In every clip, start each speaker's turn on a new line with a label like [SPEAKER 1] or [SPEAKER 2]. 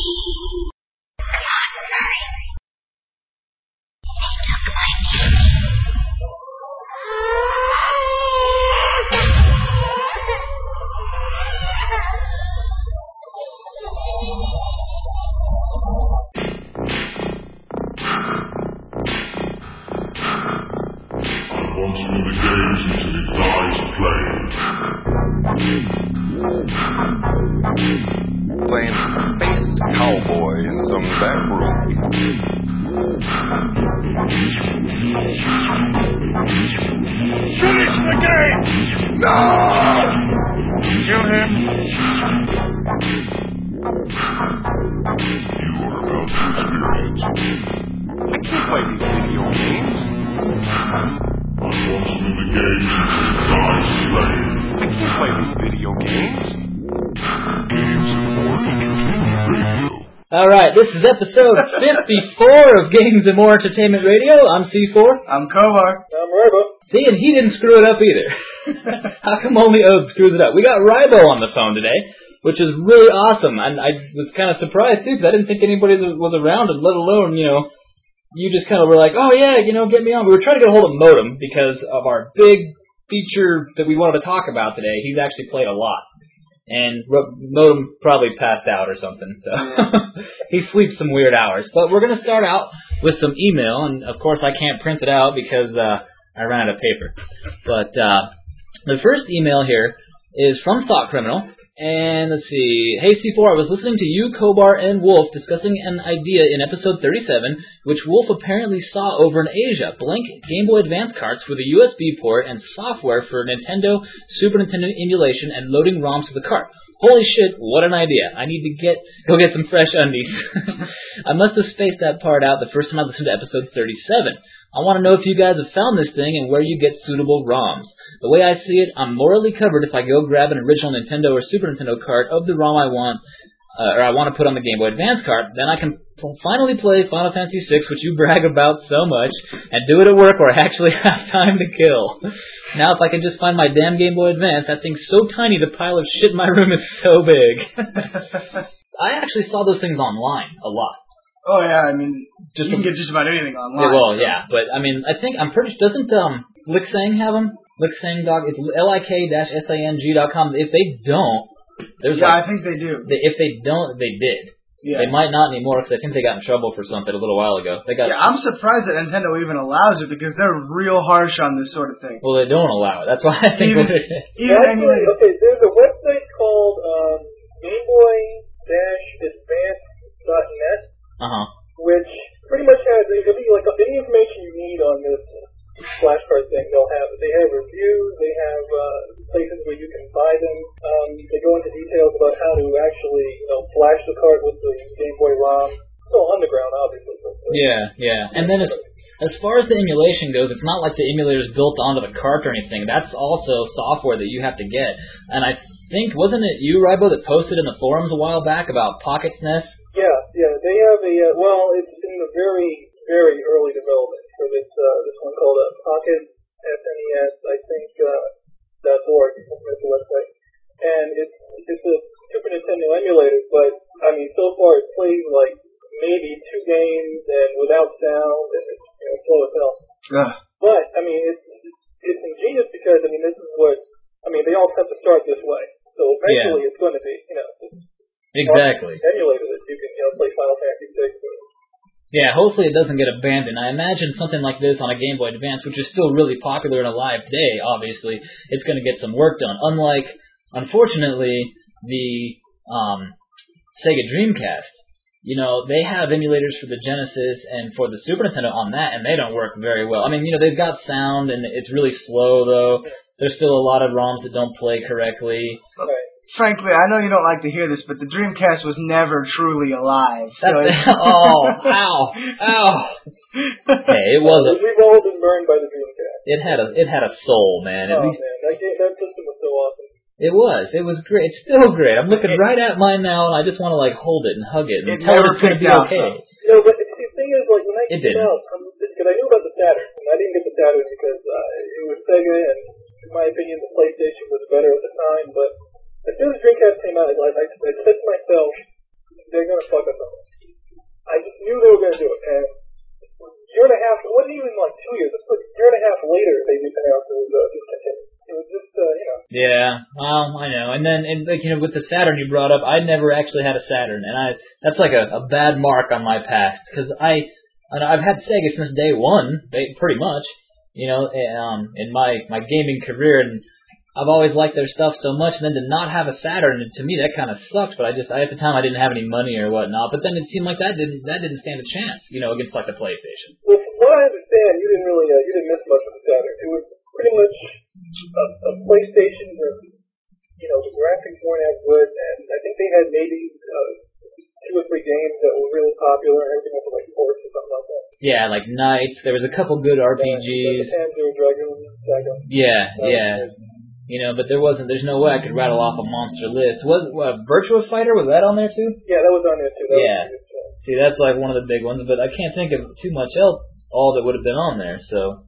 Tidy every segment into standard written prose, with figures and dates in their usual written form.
[SPEAKER 1] Playing Space Cowboy in some back room. Finish the game! No! Kill him! You are about to experience. I can't play these video games. Once in the game, you die slain. I can't play these video games.
[SPEAKER 2] Alright, this is episode 54 of Games and More Entertainment Radio. I'm C4.
[SPEAKER 3] I'm Kovar.
[SPEAKER 4] I'm Rybo.
[SPEAKER 2] See, and he didn't screw it up either. How come only Oak screws it up? We got Rybo on the phone today, which is really awesome. And I was kind of surprised, too, because I didn't think anybody was around, and let alone, you just kind of were like, oh yeah, get me on. We were trying to get a hold of Modem because of our big feature that we wanted to talk about today. He's actually played a lot. And Modem probably passed out or something, so he sleeps some weird hours. But we're going to start out with some email, and of course I can't print it out because I ran out of paper. But the first email here is from Thought Criminal, and let's see. Hey C4, I was listening to you, Kobar, and Wolf discussing an idea in episode 37, which Wolf apparently saw over in Asia. Blank Game Boy Advance carts with a USB port and software for Nintendo, Super Nintendo emulation and loading ROMs to the cart. Holy shit, what an idea. I need to go get some fresh undies. I must have spaced that part out the first time I listened to episode 37. I want to know if you guys have found this thing and where you get suitable ROMs. The way I see it, I'm morally covered if I go grab an original Nintendo or Super Nintendo cart of the ROM I want, or I want to put on the Game Boy Advance cart. Then I can finally play Final Fantasy VI, which you brag about so much, and do it at work where I actually have time to kill. Now if I can just find my damn Game Boy Advance, that thing's so tiny the pile of shit in my room is so big. I actually saw those things online a lot.
[SPEAKER 3] Oh yeah, I mean, you can get just about anything online.
[SPEAKER 2] Yeah, well, yeah, but I mean, I'm pretty sure, doesn't Lixang have them? Lixang dog, it's lik-sang.com. If they don't, there's
[SPEAKER 3] I think they do.
[SPEAKER 2] If they don't, they did.
[SPEAKER 3] Yeah.
[SPEAKER 2] They might not anymore because I think they got in trouble for something a little while ago.
[SPEAKER 3] I'm surprised that Nintendo even allows it because they're real harsh on this sort of thing.
[SPEAKER 2] Well, they don't allow it. That's why I think
[SPEAKER 4] okay, there's a website called GameBoy-Advance.net. Which pretty much has, it'll be like any information you need on this flashcard thing. They have reviews, they have places where you can buy them. They go into details about how to actually, flash the card with the Game Boy ROM. It's all underground, obviously.
[SPEAKER 2] Yeah. And then as far as the emulation goes, it's not like the emulator is built onto the cart or anything. That's also software that you have to get. And I think, wasn't it you, Rybo, that posted in the forums a while back about Pocket SNES?
[SPEAKER 4] Yeah. They have it's in the very, very early development for this one called Pocket SNES, I think, .org, that's the website. And it's a Super Nintendo emulator, but, I mean, so far it plays like maybe 2 games and without sound, and it's slow as hell. But, I mean, it's ingenious because, I mean, this is what, I mean, they all have to start this way. So eventually it's going to be,
[SPEAKER 2] exactly.
[SPEAKER 4] Emulator that you can, play Final Fantasy VI with.
[SPEAKER 2] Yeah, hopefully it doesn't get abandoned. I imagine something like this on a Game Boy Advance, which is still really popular and alive today, obviously, it's going to get some work done. Unlike, unfortunately, the Sega Dreamcast. They have emulators for the Genesis and for the Super Nintendo on that, and they don't work very well. I mean, they've got sound, and it's really slow, though. There's still a lot of ROMs that don't play correctly.
[SPEAKER 4] Right.
[SPEAKER 3] Frankly, I know you don't like to hear this, but the Dreamcast was never truly alive.
[SPEAKER 2] So ow. Hey, it wasn't.
[SPEAKER 4] We've all been burned by the Dreamcast.
[SPEAKER 2] It had a soul, man.
[SPEAKER 4] Man, that system was so awesome.
[SPEAKER 2] It was great. It's still great. I'm looking right at mine now, and I just want to hold it and hug it and tell it it's going to be okay.
[SPEAKER 4] But the thing is, when I came out, because I knew about the Saturn, and I didn't get the Saturn because it was Sega, and in my opinion, the PlayStation was better at the time, but as soon as Dreamcast came out, I said to myself, they're going to fuck us up. I just knew they were going to do it. And a year and a half, it wasn't even like 2 years, it was a year and a half later they just announced it was discontinued. It was just,
[SPEAKER 2] Yeah, I know. And then, with the Saturn you brought up, I never actually had a Saturn, and that's like a bad mark on my past, because I've had Sega since day one, pretty much, in my gaming career, and I've always liked their stuff so much, and then to not have a Saturn, to me that kind of sucked. But at the time I didn't have any money or whatnot. But then it seemed like that didn't stand a chance, against like the PlayStation.
[SPEAKER 4] Well, from what I understand, you didn't miss much of the Saturn. It was pretty much a PlayStation where the graphics weren't as good, and I think they had maybe 2 or 3 games that were really popular. Everything was like sports or something like that.
[SPEAKER 2] Yeah, like Knights. There was a couple good RPGs.
[SPEAKER 4] Panzer Dragon Saga.
[SPEAKER 2] Yeah. But there's no way I could rattle off a monster list. Was Virtua Fighter, was that on there too?
[SPEAKER 4] Yeah, that was on there too.
[SPEAKER 2] See, that's like one of the big ones, but I can't think of too much else, all that would have been on there, so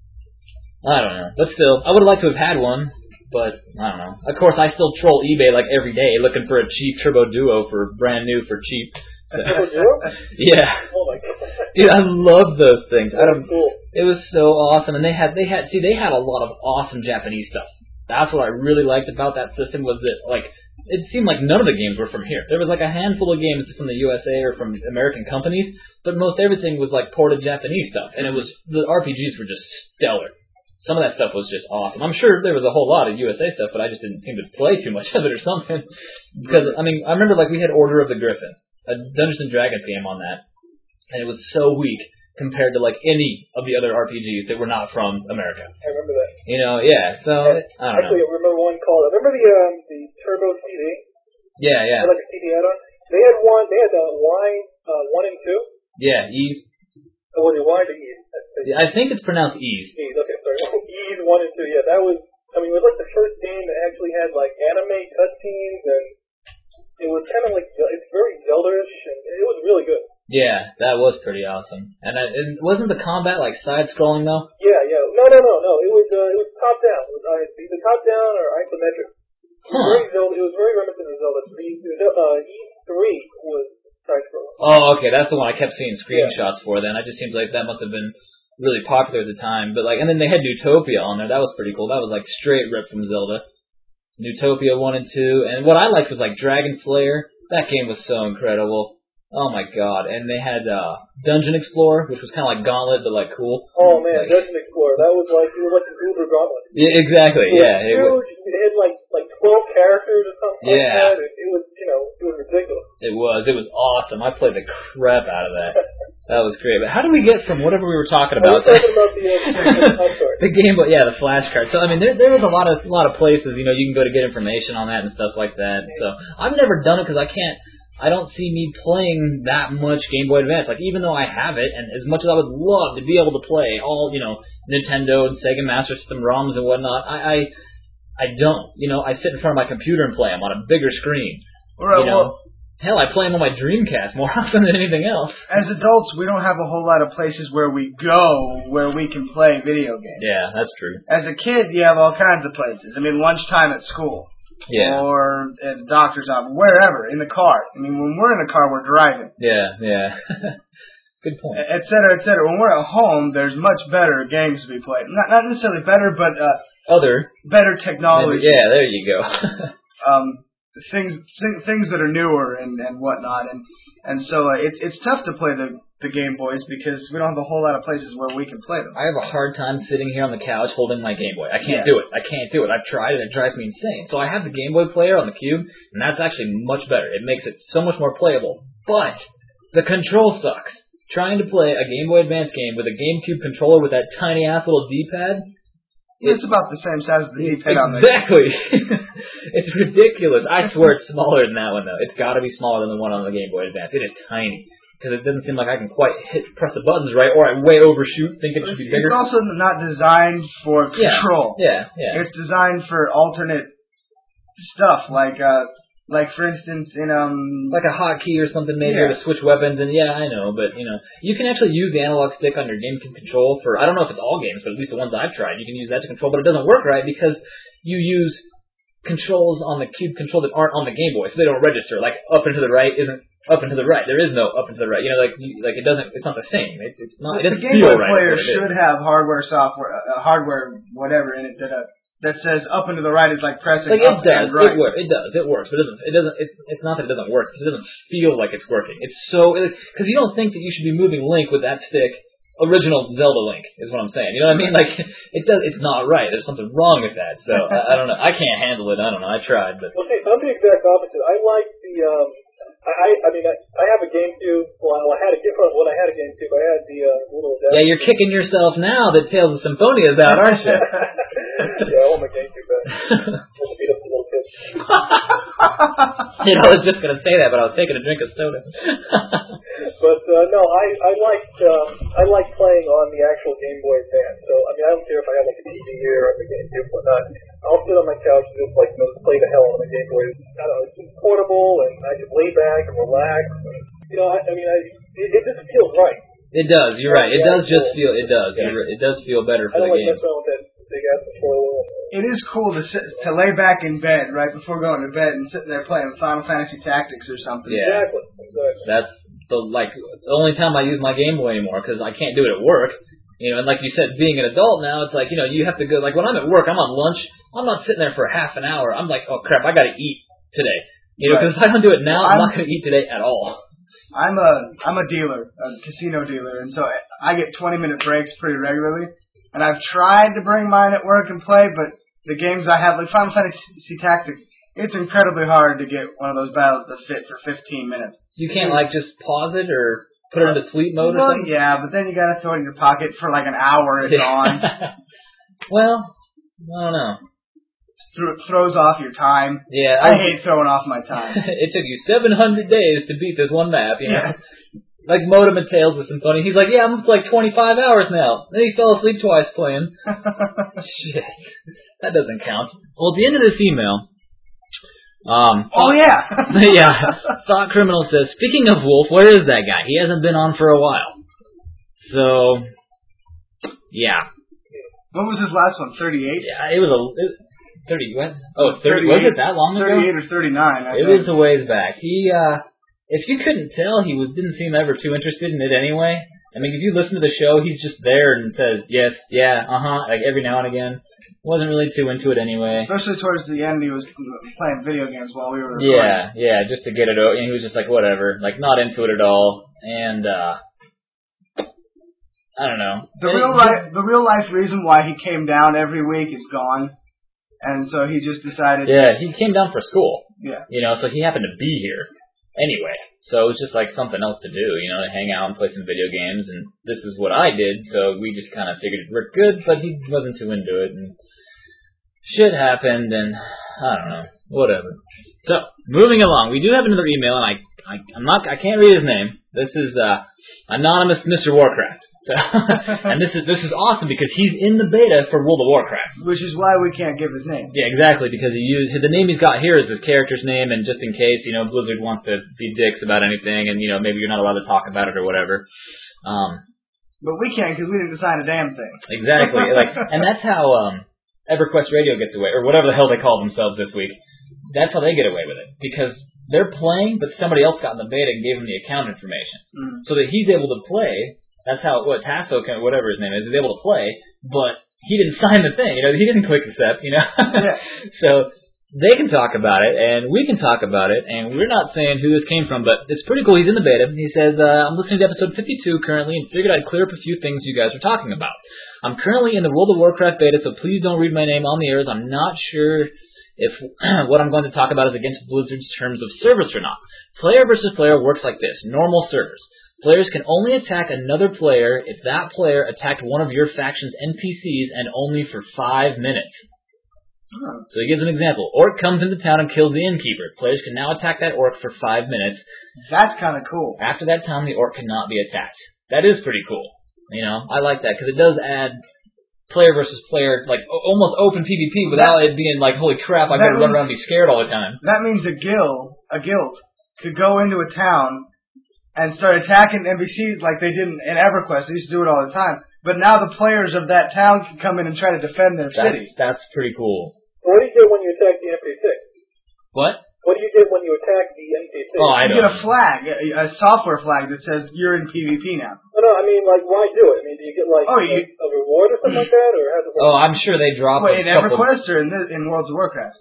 [SPEAKER 2] I don't know. But still, I would have liked to have had one, but I don't know. Of course, I still troll eBay like every day looking for a cheap Turbo Duo for brand new for cheap.
[SPEAKER 4] Turbo Duo?
[SPEAKER 2] Yeah.
[SPEAKER 4] Oh my god.
[SPEAKER 2] Dude, I love those things.
[SPEAKER 4] Cool.
[SPEAKER 2] It was so awesome, and they had a lot of awesome Japanese stuff. That's what I really liked about that system, was that, like, it seemed like none of the games were from here. There was like a handful of games from the USA or from American companies, but most everything was like ported Japanese stuff, and the RPGs were just stellar. Some of that stuff was just awesome. I'm sure there was a whole lot of USA stuff, but I just didn't seem to play too much of it or something. Because, I remember like we had Order of the Griffin, a Dungeons & Dragons game on that, and it was so weak compared to like any of the other RPGs that were not from America.
[SPEAKER 4] I remember that.
[SPEAKER 2] So I don't know.
[SPEAKER 4] Actually, I remember one called. I remember the Turbo CD.
[SPEAKER 2] Yeah.
[SPEAKER 4] Like a CD add-on. They had one. They had the Y 1 and 2.
[SPEAKER 2] Yeah, Ease.
[SPEAKER 4] Oh, was it Y to Ease?
[SPEAKER 2] I think it's pronounced Ease.
[SPEAKER 4] Ease. Okay, sorry. Ease 1 and 2. Yeah, that was. It was like the first game that actually had like anime cutscenes, and it was kind of like it's very Zelda-ish, and it was really good.
[SPEAKER 2] Yeah, that was pretty awesome. And wasn't the combat like side-scrolling though?
[SPEAKER 4] Yeah. No. It was top-down. It was either top-down or isometric. It was very reminiscent of Zelda. E3 was side-scrolling.
[SPEAKER 2] Oh, okay, that's the one I kept seeing screenshots for. Then it just seems like that must have been really popular at the time. But and then they had Newtopia on there. That was pretty cool. That was like straight ripped from Zelda. Newtopia 1 and 2, and what I liked was like Dragon Slayer. That game was so incredible. Oh my god! And they had Dungeon Explorer, which was kind of like Gauntlet, but like cool.
[SPEAKER 4] Oh man, Dungeon Explorer. That was like an Uber Gauntlet.
[SPEAKER 2] Yeah, exactly.
[SPEAKER 4] It was huge. It had like 12 characters or something.
[SPEAKER 2] Yeah.
[SPEAKER 4] Like that. It was ridiculous.
[SPEAKER 2] It was awesome. I played the crap out of that. That was great. But how do we get from whatever we were talking about?
[SPEAKER 4] We were talking about I'm sorry.
[SPEAKER 2] The Game Boy, the flashcard. So there was a lot of places you can go to get information on that and stuff like that. So I've never done it because I don't see me playing that much Game Boy Advance. Like, even though I have it, and as much as I would love to be able to play all, Nintendo and Sega Master System ROMs and whatnot, I don't. I sit in front of my computer and play them on a bigger screen.
[SPEAKER 3] Right,
[SPEAKER 2] Hell, I play them on my Dreamcast more often than anything else.
[SPEAKER 3] As adults, we don't have a whole lot of places where we go where we can play video games.
[SPEAKER 2] Yeah, that's true.
[SPEAKER 3] As a kid, you have all kinds of places. Lunchtime at school.
[SPEAKER 2] Yeah.
[SPEAKER 3] Or at the doctor's office, wherever, in the car. When we're in the car, we're driving.
[SPEAKER 2] Yeah. Good point.
[SPEAKER 3] Et cetera, et cetera. When we're at home, there's much better games to be played. Not necessarily better, but better technology.
[SPEAKER 2] Yeah, there you go.
[SPEAKER 3] Things that are newer and whatnot, and so it's tough to play the Game Boys because we don't have a whole lot of places where we can play them.
[SPEAKER 2] I have a hard time sitting here on the couch holding my Game Boy. I can't do it. I've tried it. It drives me insane. So I have the Game Boy player on the Cube, and that's actually much better. It makes it so much more playable. But the control sucks. Trying to play a Game Boy Advance game with a GameCube controller with that tiny ass little D-pad.
[SPEAKER 3] It's about the same size as the D-pad on there.
[SPEAKER 2] Exactly. It's ridiculous. I swear it's smaller than that one, though. It's got to be smaller than the one on the Game Boy Advance. It is tiny. Because it doesn't seem like I can quite press the buttons right, or I way overshoot, think it should be bigger.
[SPEAKER 3] It's also not designed for control.
[SPEAKER 2] Yeah.
[SPEAKER 3] It's designed for alternate stuff, like for instance, in
[SPEAKER 2] like a hotkey or something maybe to switch weapons. And I know, but you can actually use the analog stick on your GameCube control for, I don't know if it's all games, but at least the ones I've tried, you can use that to control. But it doesn't work right because you use controls on the Cube control that aren't on the Game Boy, so they don't register. Like up and to the right isn't up and to the right. There is no up and to the right. You know, like it doesn't. It's not the same. It's not. It
[SPEAKER 3] The
[SPEAKER 2] doesn't
[SPEAKER 3] Game
[SPEAKER 2] feel
[SPEAKER 3] Boy
[SPEAKER 2] right.
[SPEAKER 3] player should have hardware, software, hardware, whatever in it that says up and to the right is like pressing
[SPEAKER 2] Like
[SPEAKER 3] up
[SPEAKER 2] it does.
[SPEAKER 3] and right.
[SPEAKER 2] It does. It works. But it doesn't. It's not that it doesn't work. It doesn't feel like it's working. It's so because you don't think that you should be moving Link with that stick. Original Zelda Link is what I'm saying. You know what I mean? Like it does. It's not right. There's something wrong with that. So I don't know. I can't handle it. I don't know. I tried, but.
[SPEAKER 4] Well, see, I'm the exact opposite. I like the I have a GameCube. Well, I had a different when I had a GameCube. I had the little.
[SPEAKER 2] Yeah, you're kicking yourself now that Tales of Symphonia is out, aren't you?
[SPEAKER 4] Yeah, I want my GameCube back. Want to beat up the little kids.
[SPEAKER 2] I was just gonna say that, but I was taking a drink of soda.
[SPEAKER 4] But no, I like playing on the actual Game Boy Advance. So I mean, I don't care if I have like a TV here or a GameCube or whatnot. I'll sit on my couch and just like play the hell out of the Game Boy. I don't know, it's just portable and I can lay back and relax. And, you know, it just feels right.
[SPEAKER 2] It does. You're right. It does just feel. It does. Yeah. It does feel better for
[SPEAKER 4] I
[SPEAKER 2] the
[SPEAKER 4] don't like
[SPEAKER 2] game.
[SPEAKER 4] messing around with that big ass controller.
[SPEAKER 3] It is cool to lay back in bed right before going to bed and sit there playing Final Fantasy Tactics or something.
[SPEAKER 2] Yeah.
[SPEAKER 4] Exactly.
[SPEAKER 2] That's the only time I use my Game Boy anymore because I can't do it at work. You know, and like you said, being an adult now, it's like, you know, you have to go. Like when I'm at work, I'm on lunch. I'm not sitting there for half an hour. I'm like, oh crap, I got to eat today. You know, because if I don't do it now, I'm not going to eat today at all.
[SPEAKER 3] I'm a dealer, a casino dealer, and so I get 20-minute breaks pretty regularly. And I've tried to bring mine at work and play, but the games I have, like Final Fantasy Tactics, it's incredibly hard to get one of those battles to fit for 15 minutes.
[SPEAKER 2] You can't like just pause it or put it into sleep mode or something?
[SPEAKER 3] Yeah, but then you gotta throw it in your pocket for like an hour at dawn.
[SPEAKER 2] Well, I don't know.
[SPEAKER 3] It throws off your time.
[SPEAKER 2] Yeah,
[SPEAKER 3] I hate throwing off my time.
[SPEAKER 2] It took you 700 days to beat this one map, you know?
[SPEAKER 3] Yeah.
[SPEAKER 2] Like Modem and Tales with Symphonia. He's like, yeah, I'm up to like 25 hours now. Then he fell asleep twice playing. Shit. That doesn't count. Well, at the end of this email... yeah. Thought Criminal says, speaking of Wolf, where is that guy? He hasn't been on for a while. So, yeah.
[SPEAKER 3] What was his last one? 38?
[SPEAKER 2] Yeah, it was 30, what? Oh, 30, was it that long ago?
[SPEAKER 3] 38 or 39, I
[SPEAKER 2] It
[SPEAKER 3] think.
[SPEAKER 2] was a ways back. He, if you couldn't tell, he didn't seem ever too interested in it anyway. I mean, if you listen to the show, he's just there and says, yes, yeah, like every now and again. Wasn't really too into it anyway.
[SPEAKER 3] Especially towards the end, he was playing video games while we were recording.
[SPEAKER 2] Yeah, just to get it over. And he was just like, whatever, like not into it at all. And, I don't know.
[SPEAKER 3] The real life reason why he came down every week is gone. And so he just decided...
[SPEAKER 2] Yeah, he came down for school.
[SPEAKER 3] Yeah.
[SPEAKER 2] You know, so he happened to be here anyway. So it was just like something else to do, you know, to hang out and play some video games. And this is what I did, so we just kind of figured it worked good, but he wasn't too into it. And shit happened, and I don't know, whatever. So, moving along, we do have another email, and I can't read his name. This is Anonymous Mr. Warcraft. So, and this is awesome because he's in the beta for World of Warcraft.
[SPEAKER 3] Which is why we can't give his name.
[SPEAKER 2] Yeah, exactly, because the name he's got here is his character's name, and just in case, you know, Blizzard wants to be dicks about anything, and, you know, maybe you're not allowed to talk about it or whatever.
[SPEAKER 3] But we can't because we didn't design a damn thing.
[SPEAKER 2] Exactly, and that's how EverQuest Radio gets away, or whatever the hell they call themselves this week. That's how they get away with it, because they're playing, but somebody else got in the beta and gave them the account information, so that he's able to play. That's how Tasso whatever his name is able to play, but he didn't sign the thing. You know, he didn't click accept. You know,
[SPEAKER 3] Yeah.
[SPEAKER 2] So they can talk about it, and we can talk about it, and we're not saying who this came from, but it's pretty cool. He's in the beta. He says, I'm listening to episode 52 currently, and figured I'd clear up a few things you guys were talking about. I'm currently in the World of Warcraft beta, so please don't read my name on the air, as I'm not sure if what I'm going to talk about is against Blizzard's terms of service or not. Player versus player works like this. Normal servers. Players can only attack another player if that player attacked one of your faction's NPCs and only for 5 minutes. So he gives an example. Orc comes into town and kills the innkeeper. Players can now attack that orc for 5 minutes.
[SPEAKER 3] That's kind of cool.
[SPEAKER 2] After that time, the orc cannot be attacked. That is pretty cool. You know, I like that because it does add player versus player, like almost open PvP without it being like, holy crap, I gotta run around and be scared all the time.
[SPEAKER 3] That means a guild could go into a town and start attacking NPCs like they did in EverQuest. They used to do it all the time. But now the players of that town can come in and try to defend their city.
[SPEAKER 2] That's pretty cool.
[SPEAKER 4] What do you do when you attack the NPC?
[SPEAKER 2] What?
[SPEAKER 4] What do you do when you attack the PvP.
[SPEAKER 2] Oh, I
[SPEAKER 3] You get
[SPEAKER 2] don't.
[SPEAKER 3] a flag, a software flag that says you're in PvP now.
[SPEAKER 4] No, I mean, like, why do it? I mean, do you get, like,
[SPEAKER 3] Oh,
[SPEAKER 4] a reward or something like that, or how does it work?
[SPEAKER 2] Oh, I'm sure they drop
[SPEAKER 3] Wait, in
[SPEAKER 2] a couple.
[SPEAKER 3] EverQuest or in World of Warcraft?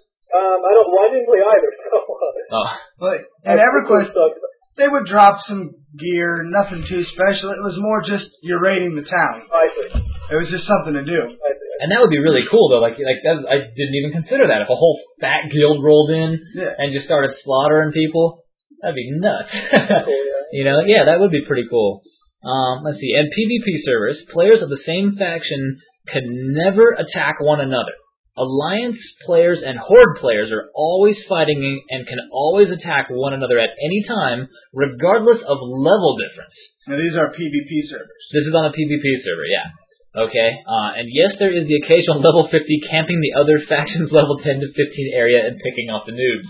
[SPEAKER 4] I didn't play either, so...
[SPEAKER 2] Oh,
[SPEAKER 3] But in EverQuest, they would drop some gear, nothing too special. It was more just you're raiding the town.
[SPEAKER 4] I see.
[SPEAKER 3] It was just something to do.
[SPEAKER 4] I see.
[SPEAKER 2] and that would be really cool though. Like that, I didn't even consider that. If a whole fat guild rolled in
[SPEAKER 3] Yeah.
[SPEAKER 2] and just started slaughtering people, that'd be nuts.
[SPEAKER 4] Cool, yeah.
[SPEAKER 2] You know, yeah, that would be pretty cool. Let's see. And PvP servers, players of the same faction can never attack one another. Alliance players and Horde players are always fighting and can always attack one another at any time, regardless of level difference.
[SPEAKER 3] Now these are PvP servers.
[SPEAKER 2] This is on a PvP server, yeah. Okay, and yes, there is the occasional level 50 camping the other faction's level 10 to 15 area and picking off the noobs.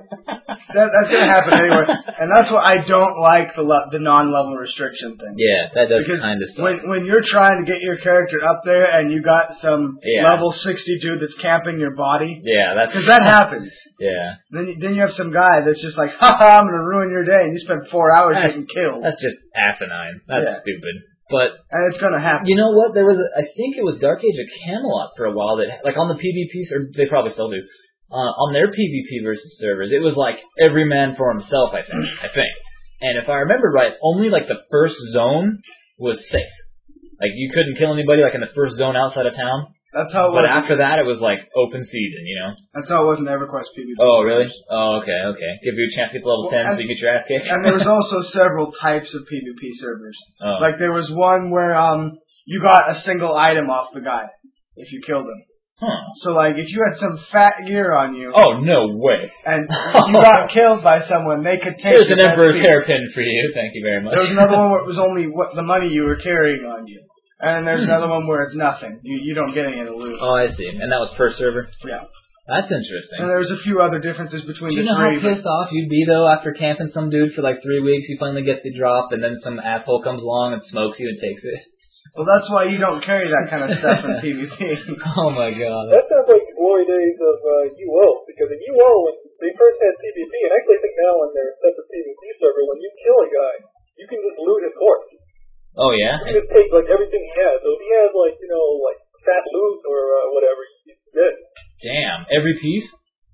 [SPEAKER 3] That's going to happen anyway. And that's what I don't like the non-level restriction thing.
[SPEAKER 2] Yeah, that does
[SPEAKER 3] Because
[SPEAKER 2] kind of suck.
[SPEAKER 3] when you're trying to get your character up there and you got some level 60 dude that's camping your body,
[SPEAKER 2] Yeah, that's...
[SPEAKER 3] because that happens.
[SPEAKER 2] Yeah.
[SPEAKER 3] Then you have some guy that's just like, haha, I'm going to ruin your day, and you spend 4 hours getting killed.
[SPEAKER 2] That's just asinine. That's
[SPEAKER 3] Yeah.
[SPEAKER 2] stupid. But
[SPEAKER 3] And it's going to happen.
[SPEAKER 2] you know what? There was, I think it was Dark Age of Camelot for a while that, like on the PvP, or they probably still do, on their PvP versus servers, it was like every man for himself, I think. And if I remember right, only like the first zone was safe. Like you couldn't kill anybody like in the first zone outside of town.
[SPEAKER 3] That's how it
[SPEAKER 2] But
[SPEAKER 3] was.
[SPEAKER 2] after that, it was like open season, you know?
[SPEAKER 3] That's how it was in EverQuest PvP.
[SPEAKER 2] Oh, really? Oh, okay. Give you a chance to get to level 10 so you get your ass kicked.
[SPEAKER 3] And there was also several types of PvP servers.
[SPEAKER 2] Oh.
[SPEAKER 3] Like there was one where you got a single item off the guy if you killed him.
[SPEAKER 2] Huh.
[SPEAKER 3] So like if you had some fat gear on you
[SPEAKER 2] Oh, no way.
[SPEAKER 3] and you got killed by someone, they could take
[SPEAKER 2] Here's
[SPEAKER 3] your
[SPEAKER 2] an Emperor's
[SPEAKER 3] best piece.
[SPEAKER 2] hairpin for you. Thank you very much.
[SPEAKER 3] There was another one where it was only what the money you were carrying on you. And there's another one where it's nothing. You don't get any of the loot.
[SPEAKER 2] Oh, I see. And that was per server?
[SPEAKER 3] Yeah.
[SPEAKER 2] That's interesting.
[SPEAKER 3] And there's a few other differences between
[SPEAKER 2] Do you
[SPEAKER 3] the
[SPEAKER 2] know how
[SPEAKER 3] three.
[SPEAKER 2] pissed off you'd be, though, after camping some dude for like 3 weeks, you finally get the drop, and then some asshole comes along and smokes you and takes it?
[SPEAKER 3] Well, that's why you don't carry that kind of stuff in PvP.
[SPEAKER 2] Oh my god.
[SPEAKER 4] That sounds like the glory days of UO, because in UO, when they first had PvP, and actually I think now on their separate PvP server, when you kill a guy, you can just loot his corpse.
[SPEAKER 2] Oh, yeah?
[SPEAKER 4] You can just take like everything he has. So if he has like, like fat loot or whatever, he's good.
[SPEAKER 2] Damn. Every piece?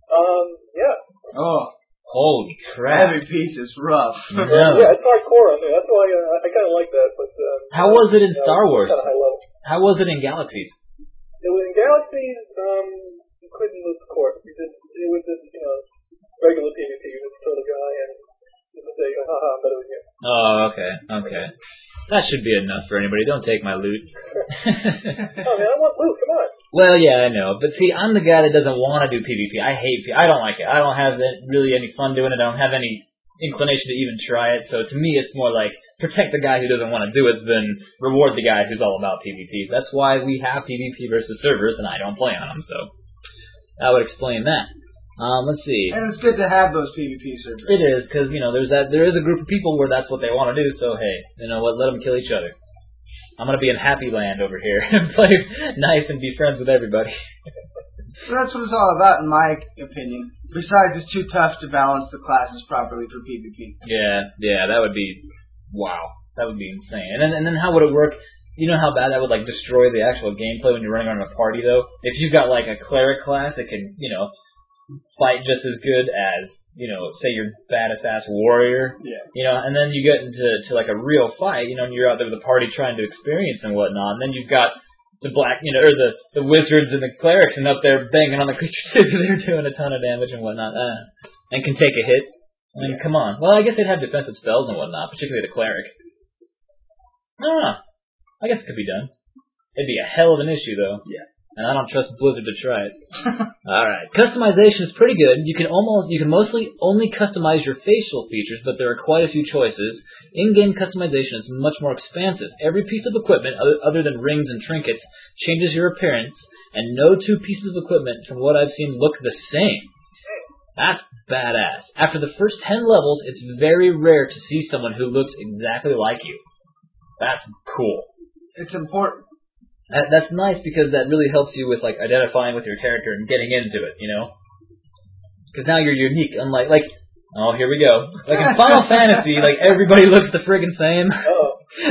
[SPEAKER 4] Yeah.
[SPEAKER 3] Oh,
[SPEAKER 2] Holy crap.
[SPEAKER 3] every piece is rough.
[SPEAKER 2] No.
[SPEAKER 4] Yeah, it's hardcore on there. That's why I kind of like that. But
[SPEAKER 2] How was it in Star Wars?
[SPEAKER 4] Kind of high level.
[SPEAKER 2] How was it in Galaxies?
[SPEAKER 4] It was in Galaxies. You couldn't loot the corpse. It was just regular PvP. You just kill the guy and just say, haha, I'm better than you.
[SPEAKER 2] Oh, okay. That should be enough for anybody. Don't take my loot.
[SPEAKER 4] Oh man, I want loot. Come on.
[SPEAKER 2] Well, yeah, I know. But see, I'm the guy that doesn't want to do PvP. I hate I don't like it. I don't have really any fun doing it. I don't have any inclination to even try it. So to me, it's more like protect the guy who doesn't want to do it than reward the guy who's all about PvP. That's why we have PvP versus servers, and I don't play on them. So that would explain that. Let's see.
[SPEAKER 3] And it's good to have those PvP servers.
[SPEAKER 2] It is, because, there is a group of people where that's what they want to do, so hey, you know what, let them kill each other. I'm going to be in Happy Land over here and play nice and be friends with everybody.
[SPEAKER 3] So that's what it's all about, in my opinion. Besides, it's too tough to balance the classes properly for PvP.
[SPEAKER 2] Yeah, that would be, wow, that would be insane. And then how would it work? You know how bad that would, destroy the actual gameplay when you're running around in a party, though? If you've got, a cleric class that can, fight just as good as, say your baddest ass warrior.
[SPEAKER 3] Yeah.
[SPEAKER 2] And then you get into a real fight, and you're out there with the party trying to experience and whatnot, and then you've got the black, or the wizards and the clerics and up there banging on the creatures because they're doing a ton of damage and whatnot, and can take a hit. I mean, come on. Well, I guess they'd have defensive spells and whatnot, particularly the cleric. I don't know. I guess it could be done. It'd be a hell of an issue, though.
[SPEAKER 3] Yeah.
[SPEAKER 2] And I don't trust Blizzard to try it. Alright. Customization is pretty good. You can mostly only customize your facial features, but there are quite a few choices. In-game customization is much more expansive. Every piece of equipment, other than rings and trinkets, changes your appearance, and no two pieces of equipment, from what I've seen, look the same. That's badass. After the first 10 levels, it's very rare to see someone who looks exactly like you. That's cool.
[SPEAKER 3] It's important.
[SPEAKER 2] That's nice because that really helps you with identifying with your character and getting into it, Because now you're unique. Unlike Oh, here we go. Like in Final Fantasy, like everybody looks the friggin' same.
[SPEAKER 4] Oh.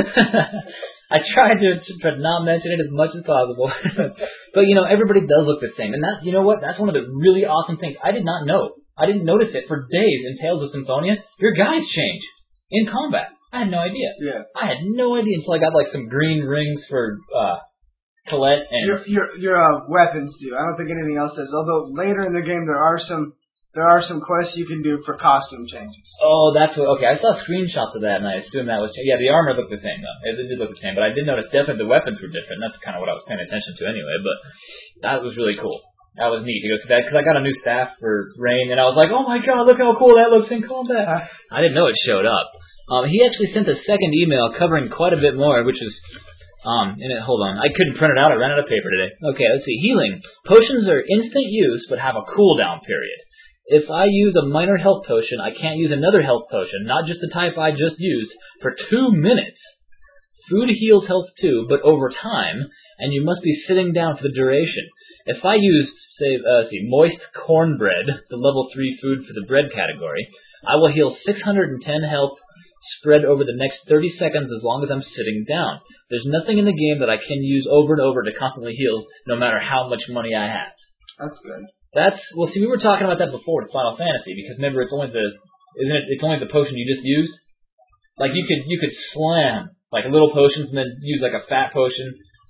[SPEAKER 2] I tried to not mention it as much as possible. But, everybody does look the same. And you know what? That's one of the really awesome things. I did not know. I didn't notice it for days in Tales of Symphonia. Your guys change in combat. I had no idea.
[SPEAKER 3] Yeah.
[SPEAKER 2] I had no idea until I got, some green rings for Colette and...
[SPEAKER 3] Your weapons do. I don't think anything else does. Although later in the game there are some quests you can do for costume changes.
[SPEAKER 2] Oh, that's what... Okay, I saw screenshots of that, and I assume that was... Yeah, the armor looked the same, though. It did look the same, but I did notice definitely the weapons were different. That's kind of what I was paying attention to anyway, but that was really cool. That was neat to go see that, because I got a new staff for Rain, and I was like, oh my god, look how cool that looks in combat. I didn't know it showed up. He actually sent a second email covering quite a bit more, which is... hold on. I couldn't print it out. I ran out of paper today. Okay, let's see. Healing. Potions are instant use, but have a cooldown period. If I use a minor health potion, I can't use another health potion, not just the type I just used, for 2 minutes. Food heals health too, but over time, and you must be sitting down for the duration. If I used, moist cornbread, the level 3 food for the bread category, I will heal 610 health spread over the next 30 seconds as long as I'm sitting down. There's nothing in the game that I can use over and over to constantly heal, no matter how much money I have.
[SPEAKER 3] That's good.
[SPEAKER 2] We were talking about that before with Final Fantasy, because remember, it's only the potion you just used? Like, you could slam, little potions and then use, a fat potion.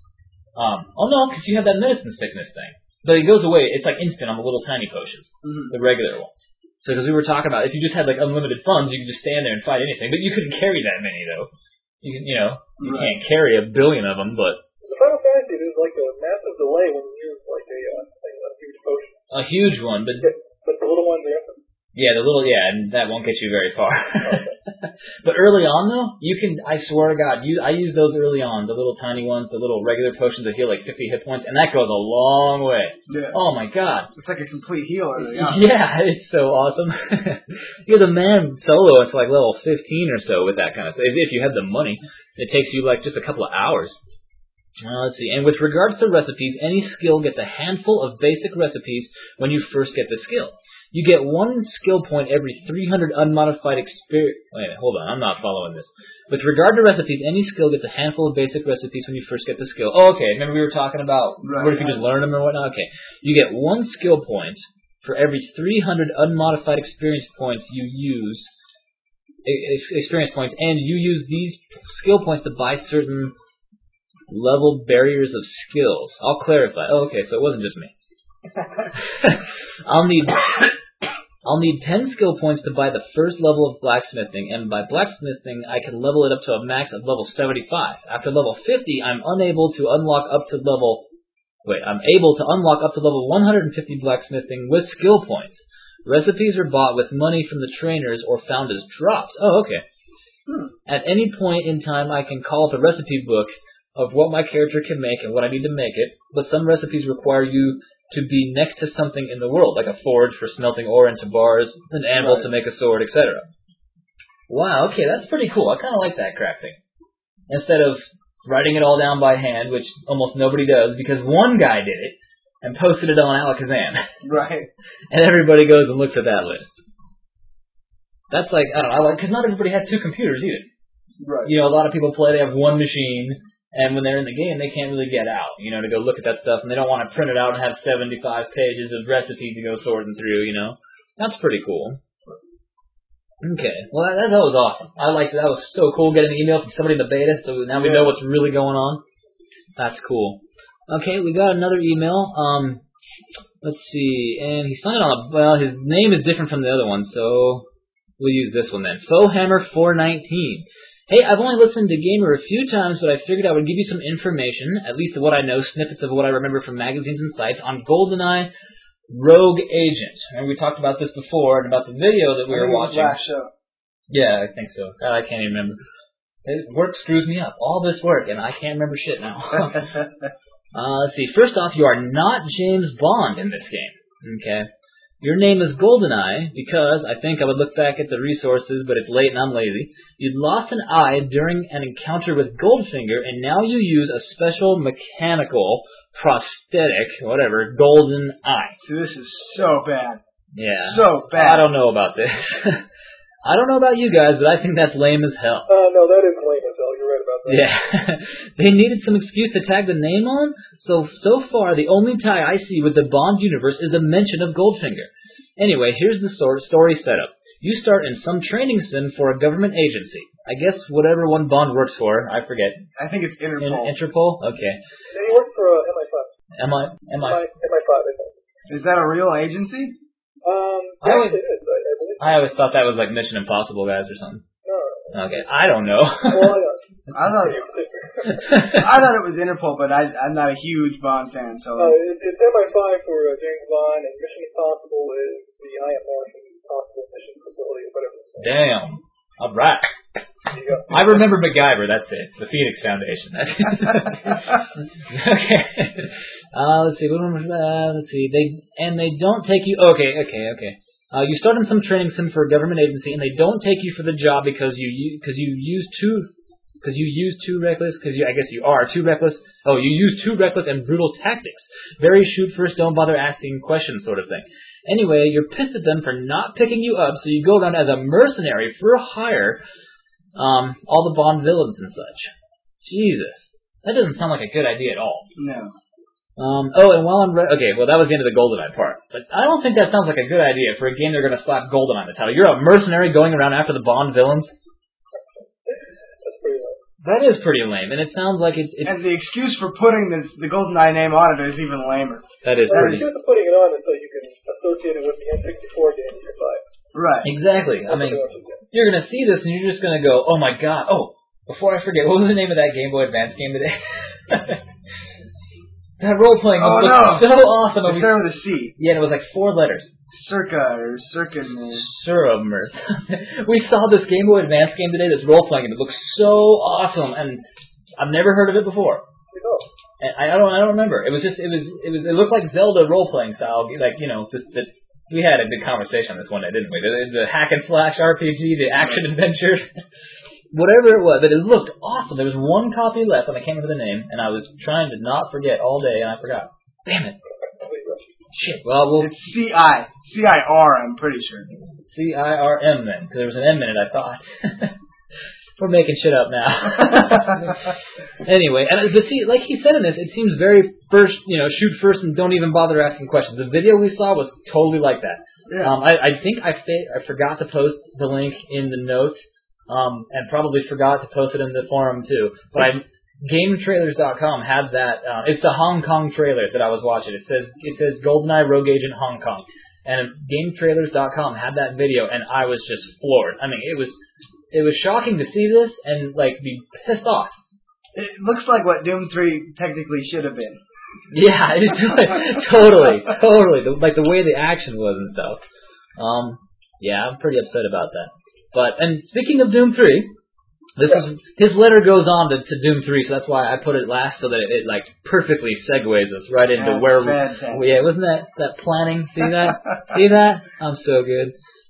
[SPEAKER 2] Because you have that medicine sickness thing. But it goes away, it's, instant on the little tiny potions, the regular ones. So, because we were talking about, if you just had, unlimited funds, you could just stand there and fight anything. But you couldn't carry that many, though. You can't carry 1 billion of them, but...
[SPEAKER 4] The Final Fantasy, there's, a massive delay when you use, a huge potion.
[SPEAKER 2] A huge one, but
[SPEAKER 4] the little ones,
[SPEAKER 2] and that won't get you very far. But early on, though, I swear to God, I use those early on, the little tiny ones, the little regular potions that heal 50 hit points, and that goes a long way.
[SPEAKER 3] Yeah.
[SPEAKER 2] Oh my God.
[SPEAKER 3] It's like a complete heal early on.
[SPEAKER 2] Yeah, it's so awesome. You're the man solo until level 15 or so with that kind of stuff. If you have the money, it takes you just a couple of hours. Let's see. And with regards to recipes, any skill gets a handful of basic recipes when you first get the skill. You get 1 skill point every 300 unmodified experience... Wait, hold on. I'm not following this. With regard to recipes, any skill gets a handful of basic recipes when you first get the skill. Oh, okay. Remember we were talking about what if you just learn them or whatnot? Okay. You get 1 skill point for every 300 unmodified experience points you use... Experience points, and you use these skill points to buy certain... level barriers of skills. I'll clarify. Oh, okay, so it wasn't just me. I'll need 10 skill points to buy the first level of blacksmithing, and by blacksmithing, I can level it up to a max of level 75. After level 50, I'm able to unlock up to level 150 blacksmithing with skill points. Recipes are bought with money from the trainers or found as drops. Oh, okay. At any point in time, I can call up a recipe book of what my character can make and what I need to make it, but some recipes require you to be next to something in the world, like a forge for smelting ore into bars, an anvil to make a sword, etc. Wow, okay, that's pretty cool. I kind of like that crafting. Instead of writing it all down by hand, which almost nobody does, because one guy did it and posted it on Alakazam.
[SPEAKER 3] Right.
[SPEAKER 2] And everybody goes and looks at that list. That's I don't know, because not everybody has 2 computers either.
[SPEAKER 3] Right.
[SPEAKER 2] A lot of people they have 1 machine, and when they're in the game, they can't really get out, to go look at that stuff, and they don't want to print it out and have 75 pages of recipes to go sorting through, That's pretty cool. Okay, well, that was awesome. I liked it. That was so cool getting an email from somebody in the beta, so now we know what's really going on. That's cool. Okay, we got another email. Let's see, and he signed on, his name is different from the other one, so we'll use this one then. Fohammer419. Hey, I've only listened to Gamer a few times, but I figured I would give you some information, at least of what I know, snippets of what I remember from magazines and sites, on GoldenEye Rogue Agent. And we talked about this before, and about the video that we were watching.
[SPEAKER 3] Last show.
[SPEAKER 2] Yeah, I think so. God, I can't even remember. Work screws me up. All this work, and I can't remember shit now. Let's see. First off, you are not James Bond in this game. Okay? Your name is GoldenEye because, I think I would look back at the resources, but it's late and I'm lazy. You'd lost an eye during an encounter with Goldfinger, and now you use a special mechanical, prosthetic, whatever, golden eye.
[SPEAKER 3] See, this is so bad.
[SPEAKER 2] Yeah.
[SPEAKER 3] So bad.
[SPEAKER 2] I don't know about this. I don't know about you guys, but I think that's lame as hell.
[SPEAKER 4] No, that is lame as hell. You're right about that.
[SPEAKER 2] Yeah. They needed some excuse to tag the name on, so far the only tie I see with the Bond universe is a mention of Goldfinger. Anyway, here's the story setup. You start in some training sim for a government agency. I guess whatever one Bond works for, I forget.
[SPEAKER 3] I think it's Interpol.
[SPEAKER 2] Interpol? Okay.
[SPEAKER 4] He worked for MI5.
[SPEAKER 2] MI5,
[SPEAKER 4] I think.
[SPEAKER 3] Is that a real agency?
[SPEAKER 4] Yes, it is, I believe.
[SPEAKER 2] I always thought that was like Mission Impossible guys or something.
[SPEAKER 4] No.
[SPEAKER 2] Okay, I don't know.
[SPEAKER 4] Well,
[SPEAKER 3] I thought it was Interpol, but I'm not a huge Bond fan, so.
[SPEAKER 4] No, it's MI5 for James Bond, and Mission Impossible is the I Am Martian Possible Mission Facility, whatever.
[SPEAKER 2] Damn. All right.
[SPEAKER 4] There you go.
[SPEAKER 2] I remember MacGyver. That's it. The Phoenix Foundation. Okay. Let's see. Let's see. They don't take you. Okay. You start in some training sim for a government agency, and they don't take you for the job because you use too reckless. I guess you are too reckless. Oh, you use too reckless and brutal tactics. Very shoot first, don't bother asking questions sort of thing. Anyway, you're pissed at them for not picking you up, so you go around as a mercenary for hire. All the Bond villains and such. Jesus, that doesn't sound like a good idea at all.
[SPEAKER 3] No.
[SPEAKER 2] And while okay, well that was the end of the GoldenEye part, but I don't think that sounds like a good idea for a game they're going to slap GoldenEye in the title. You're a mercenary going around after the Bond villains.
[SPEAKER 4] That's pretty lame.
[SPEAKER 2] That is pretty lame, and it sounds like it.
[SPEAKER 3] And the excuse for putting the GoldenEye name on it is even lamer.
[SPEAKER 2] That is pretty.
[SPEAKER 4] You're just putting it on until you can associate it with the N64 game in your side.
[SPEAKER 3] Right.
[SPEAKER 2] Exactly. I mean, you're going to see this and you're just going to go, oh my god. Oh, before I forget, what was the name of that Game Boy Advance game today? That role-playing was so awesome.
[SPEAKER 3] It started with a C.
[SPEAKER 2] Yeah, and it was like 4 letters.
[SPEAKER 3] Circumers.
[SPEAKER 2] Surumers. We saw this Game Boy Advance game today, this role-playing, and it looked so awesome, and I've never heard of it before. And I don't remember. It looked like Zelda role-playing style, like, you know, we had a big conversation on this one day, didn't we? The hack and slash RPG, the action adventure, whatever it was, but it looked awesome. There was one copy left, and I can't remember the name, and I was trying to not forget all day, and I forgot. Damn it. Shit. Well,
[SPEAKER 3] it's C-I-R, I'm pretty sure.
[SPEAKER 2] C-I-R-M then, because there was an M in it, I thought. We're making shit up now. Anyway, but see, like he said in this, it seems very shoot first and don't even bother asking questions. The video we saw was totally like that.
[SPEAKER 3] Yeah.
[SPEAKER 2] I think I forgot to post the link in the notes, and probably forgot to post it in the forum too. But GameTrailers.com had that. It's the Hong Kong trailer that I was watching. It says GoldenEye Rogue Agent Hong Kong, and GameTrailers.com had that video, and I was just floored. I mean, it was shocking to see this and like be pissed off.
[SPEAKER 3] It looks like what Doom 3 technically should have been.
[SPEAKER 2] Yeah, totally. Like the way the action was and stuff. Yeah, I'm pretty upset about that. And speaking of Doom 3, his letter goes on to Doom 3, so that's why I put it last, so that it like perfectly segues us right into where. Yeah, wasn't that planning? See that? See that? I'm so good.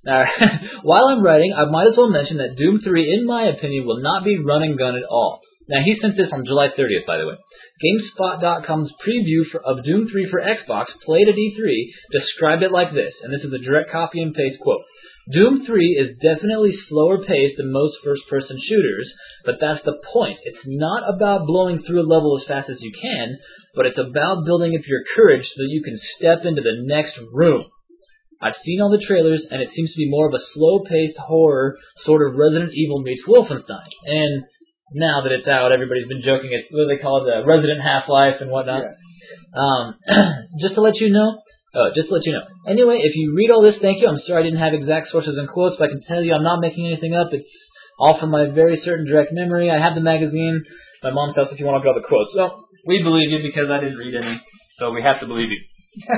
[SPEAKER 2] While I'm writing, I might as well mention that Doom 3, in my opinion, will not be run and gun at all. Now, he sent this on July 30th, by the way. GameSpot.com's preview of Doom 3 for Xbox, played at E3, described it like this, and this is a direct copy and paste quote. Doom 3 is definitely slower paced than most first-person shooters, but that's the point. It's not about blowing through a level as fast as you can, but it's about building up your courage so that you can step into the next room. I've seen all the trailers, and it seems to be more of a slow-paced horror, sort of Resident Evil meets Wolfenstein. And now that it's out, everybody's been joking. It's what do they call it, the Resident Half-Life and whatnot. Yeah. Just to let you know. Anyway, if you read all this, thank you. I'm sorry I didn't have exact sources and quotes, but I can tell you I'm not making anything up. It's all from my very certain direct memory. I have the magazine. My mom's house if you want to look at all the quotes. Well, we believe you because I didn't read any, so we have to believe you.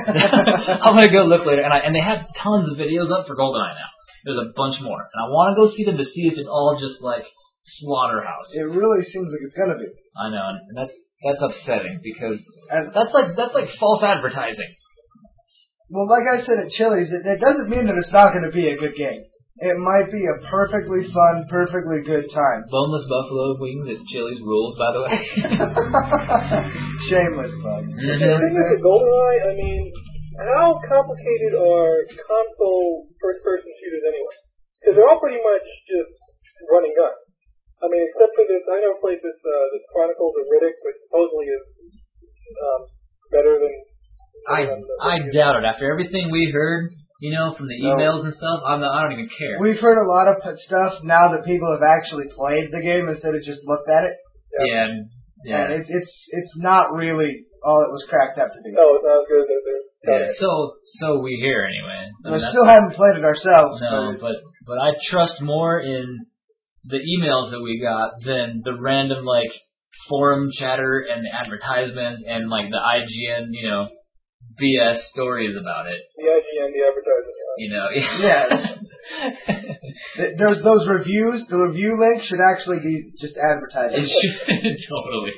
[SPEAKER 2] I'm going to go look later, and they have tons of videos up for GoldenEye now. There's a bunch more, and I want to go see them to see if it's all just like slaughterhouse.
[SPEAKER 3] It really seems like it's going to be.
[SPEAKER 2] I know, and that's upsetting because that's like false advertising.
[SPEAKER 3] Well, like I said at Chili's, it doesn't mean that it's not going to be a good game. It might be a perfectly fun, perfectly good time.
[SPEAKER 2] Boneless buffalo wings at Chili's rules, by the way.
[SPEAKER 3] Shameless plug.
[SPEAKER 4] The thing with the GoldenEye, I mean, how complicated are console first-person shooters anyway? Because they're all pretty much just running guns. I mean, except for this, I never played this Chronicles of Riddick, which supposedly is better than.
[SPEAKER 2] I doubt it. After everything we heard, from the emails and stuff, I don't even care.
[SPEAKER 3] We've heard a lot of stuff now that people have actually played the game instead of just looked at it.
[SPEAKER 2] Yeah.
[SPEAKER 3] And it's not really all it was cracked up to be.
[SPEAKER 4] No, it's not as good as it is.
[SPEAKER 2] Yeah, so we hear anyway.
[SPEAKER 3] We still haven't played it ourselves.
[SPEAKER 2] No, but I trust more in the emails that we got than the random forum chatter and the advertisements and the IGN BS stories about it.
[SPEAKER 4] The IGN, the advertisement.
[SPEAKER 3] Yeah. Those reviews, the review link should actually be just advertising.
[SPEAKER 2] It should. Totally.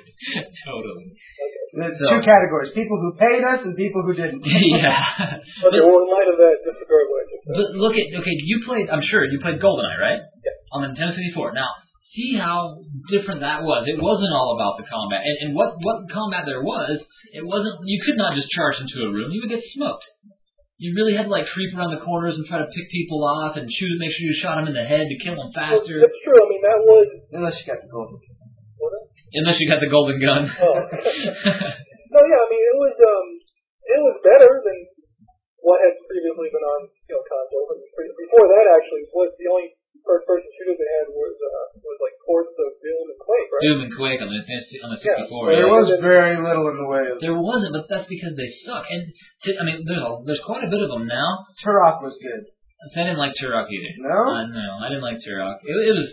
[SPEAKER 3] Okay. There's two categories: people who paid us and people who didn't.
[SPEAKER 2] Yeah.
[SPEAKER 4] Okay, well, in light of that, disregard what I just said.
[SPEAKER 2] But look at, I'm sure you played GoldenEye, right?
[SPEAKER 4] Yeah.
[SPEAKER 2] On the Nintendo 64. Now, see how different that was. It wasn't all about the combat. And what combat there was, it wasn't, you could not just charge into a room. You would get smoked. You really had to creep around the corners and try to pick people off and make sure you shot them in the head to kill them faster.
[SPEAKER 4] Well, that's true. I mean, that was...
[SPEAKER 3] Unless you got the golden.
[SPEAKER 4] What?
[SPEAKER 2] Unless you got the golden gun.
[SPEAKER 4] Oh. No, yeah, I mean, it was better than what had previously been on, consoles. Before that, actually, was the only first-person shooters they had was ports of Doom and Quake, right?
[SPEAKER 2] Doom and Quake on the 64.
[SPEAKER 3] Yeah. There was very little in the way of...
[SPEAKER 2] There wasn't, but that's because they suck. And, there's quite a bit of them now.
[SPEAKER 3] Turok was good.
[SPEAKER 2] I didn't like Turok either.
[SPEAKER 3] No?
[SPEAKER 2] No, I didn't like Turok. It was...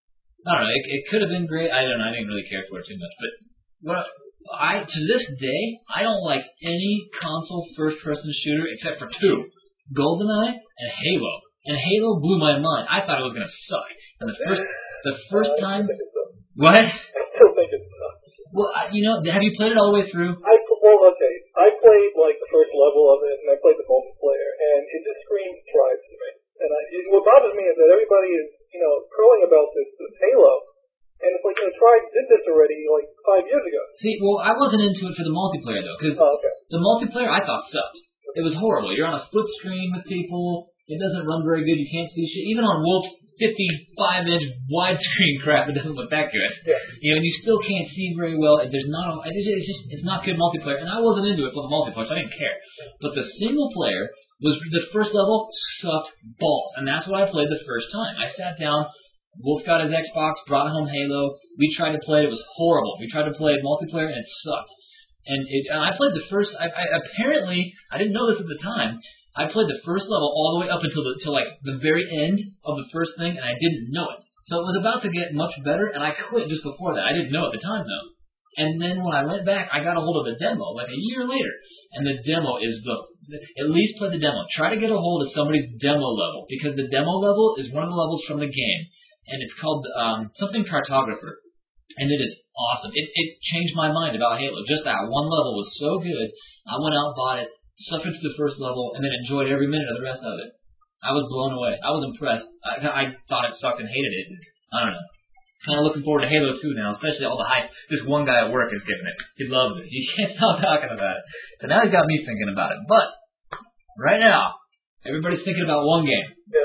[SPEAKER 2] I don't know, it could have been great. I don't know, I didn't really care for it too much. But to this day, I don't like any console first-person shooter except for two. GoldenEye and Halo. And Halo blew my mind. I thought it was going to suck. And the first time... What?
[SPEAKER 4] I still think it sucks.
[SPEAKER 2] Well, have you played it all the way through?
[SPEAKER 4] I played the first level of it, and I played the multiplayer, and it just screams Tribes to me. And what bothers me is that everybody is, crowing about this Halo, and it's Tribes did this already 5 years ago.
[SPEAKER 2] See, well, I wasn't into it for the multiplayer though, because the multiplayer I thought sucked. It was horrible. You're on a split screen with people. It doesn't run very good. You can't see shit. Even on Wolf's 55-inch widescreen crap, it doesn't look that good.
[SPEAKER 4] Yeah.
[SPEAKER 2] And you still can't see very well. There's not. It's not good multiplayer. And I wasn't into it for the multiplayer, so I didn't care. But the single player was the first level sucked balls, and that's what I played the first time. I sat down. Wolf got his Xbox, brought home Halo. We tried to play it. It was horrible. We tried to play multiplayer, and it sucked. And I played the first. Apparently, I didn't know this at the time. I played the first level all the way up until the very end of the first thing, and I didn't know it. So it was about to get much better, and I quit just before that. I didn't know at the time, though. And then when I went back, I got a hold of a demo, a year later. And the demo is at least play the demo. Try to get a hold of somebody's demo level, because the demo level is one of the levels from the game. And it's called something Cartographer. And it is awesome. It changed my mind about Halo. Just that one level was so good. I went out, bought it, suffered through the first level, and then enjoyed every minute of the rest of it. I was blown away. I was impressed. I thought it sucked and hated it. I don't know. Kind of looking forward to Halo 2 now, especially all the hype this one guy at work is giving it. He loves it. He can't stop talking about it. So now he's got me thinking about it. But right now, everybody's thinking about one game.
[SPEAKER 4] Yeah.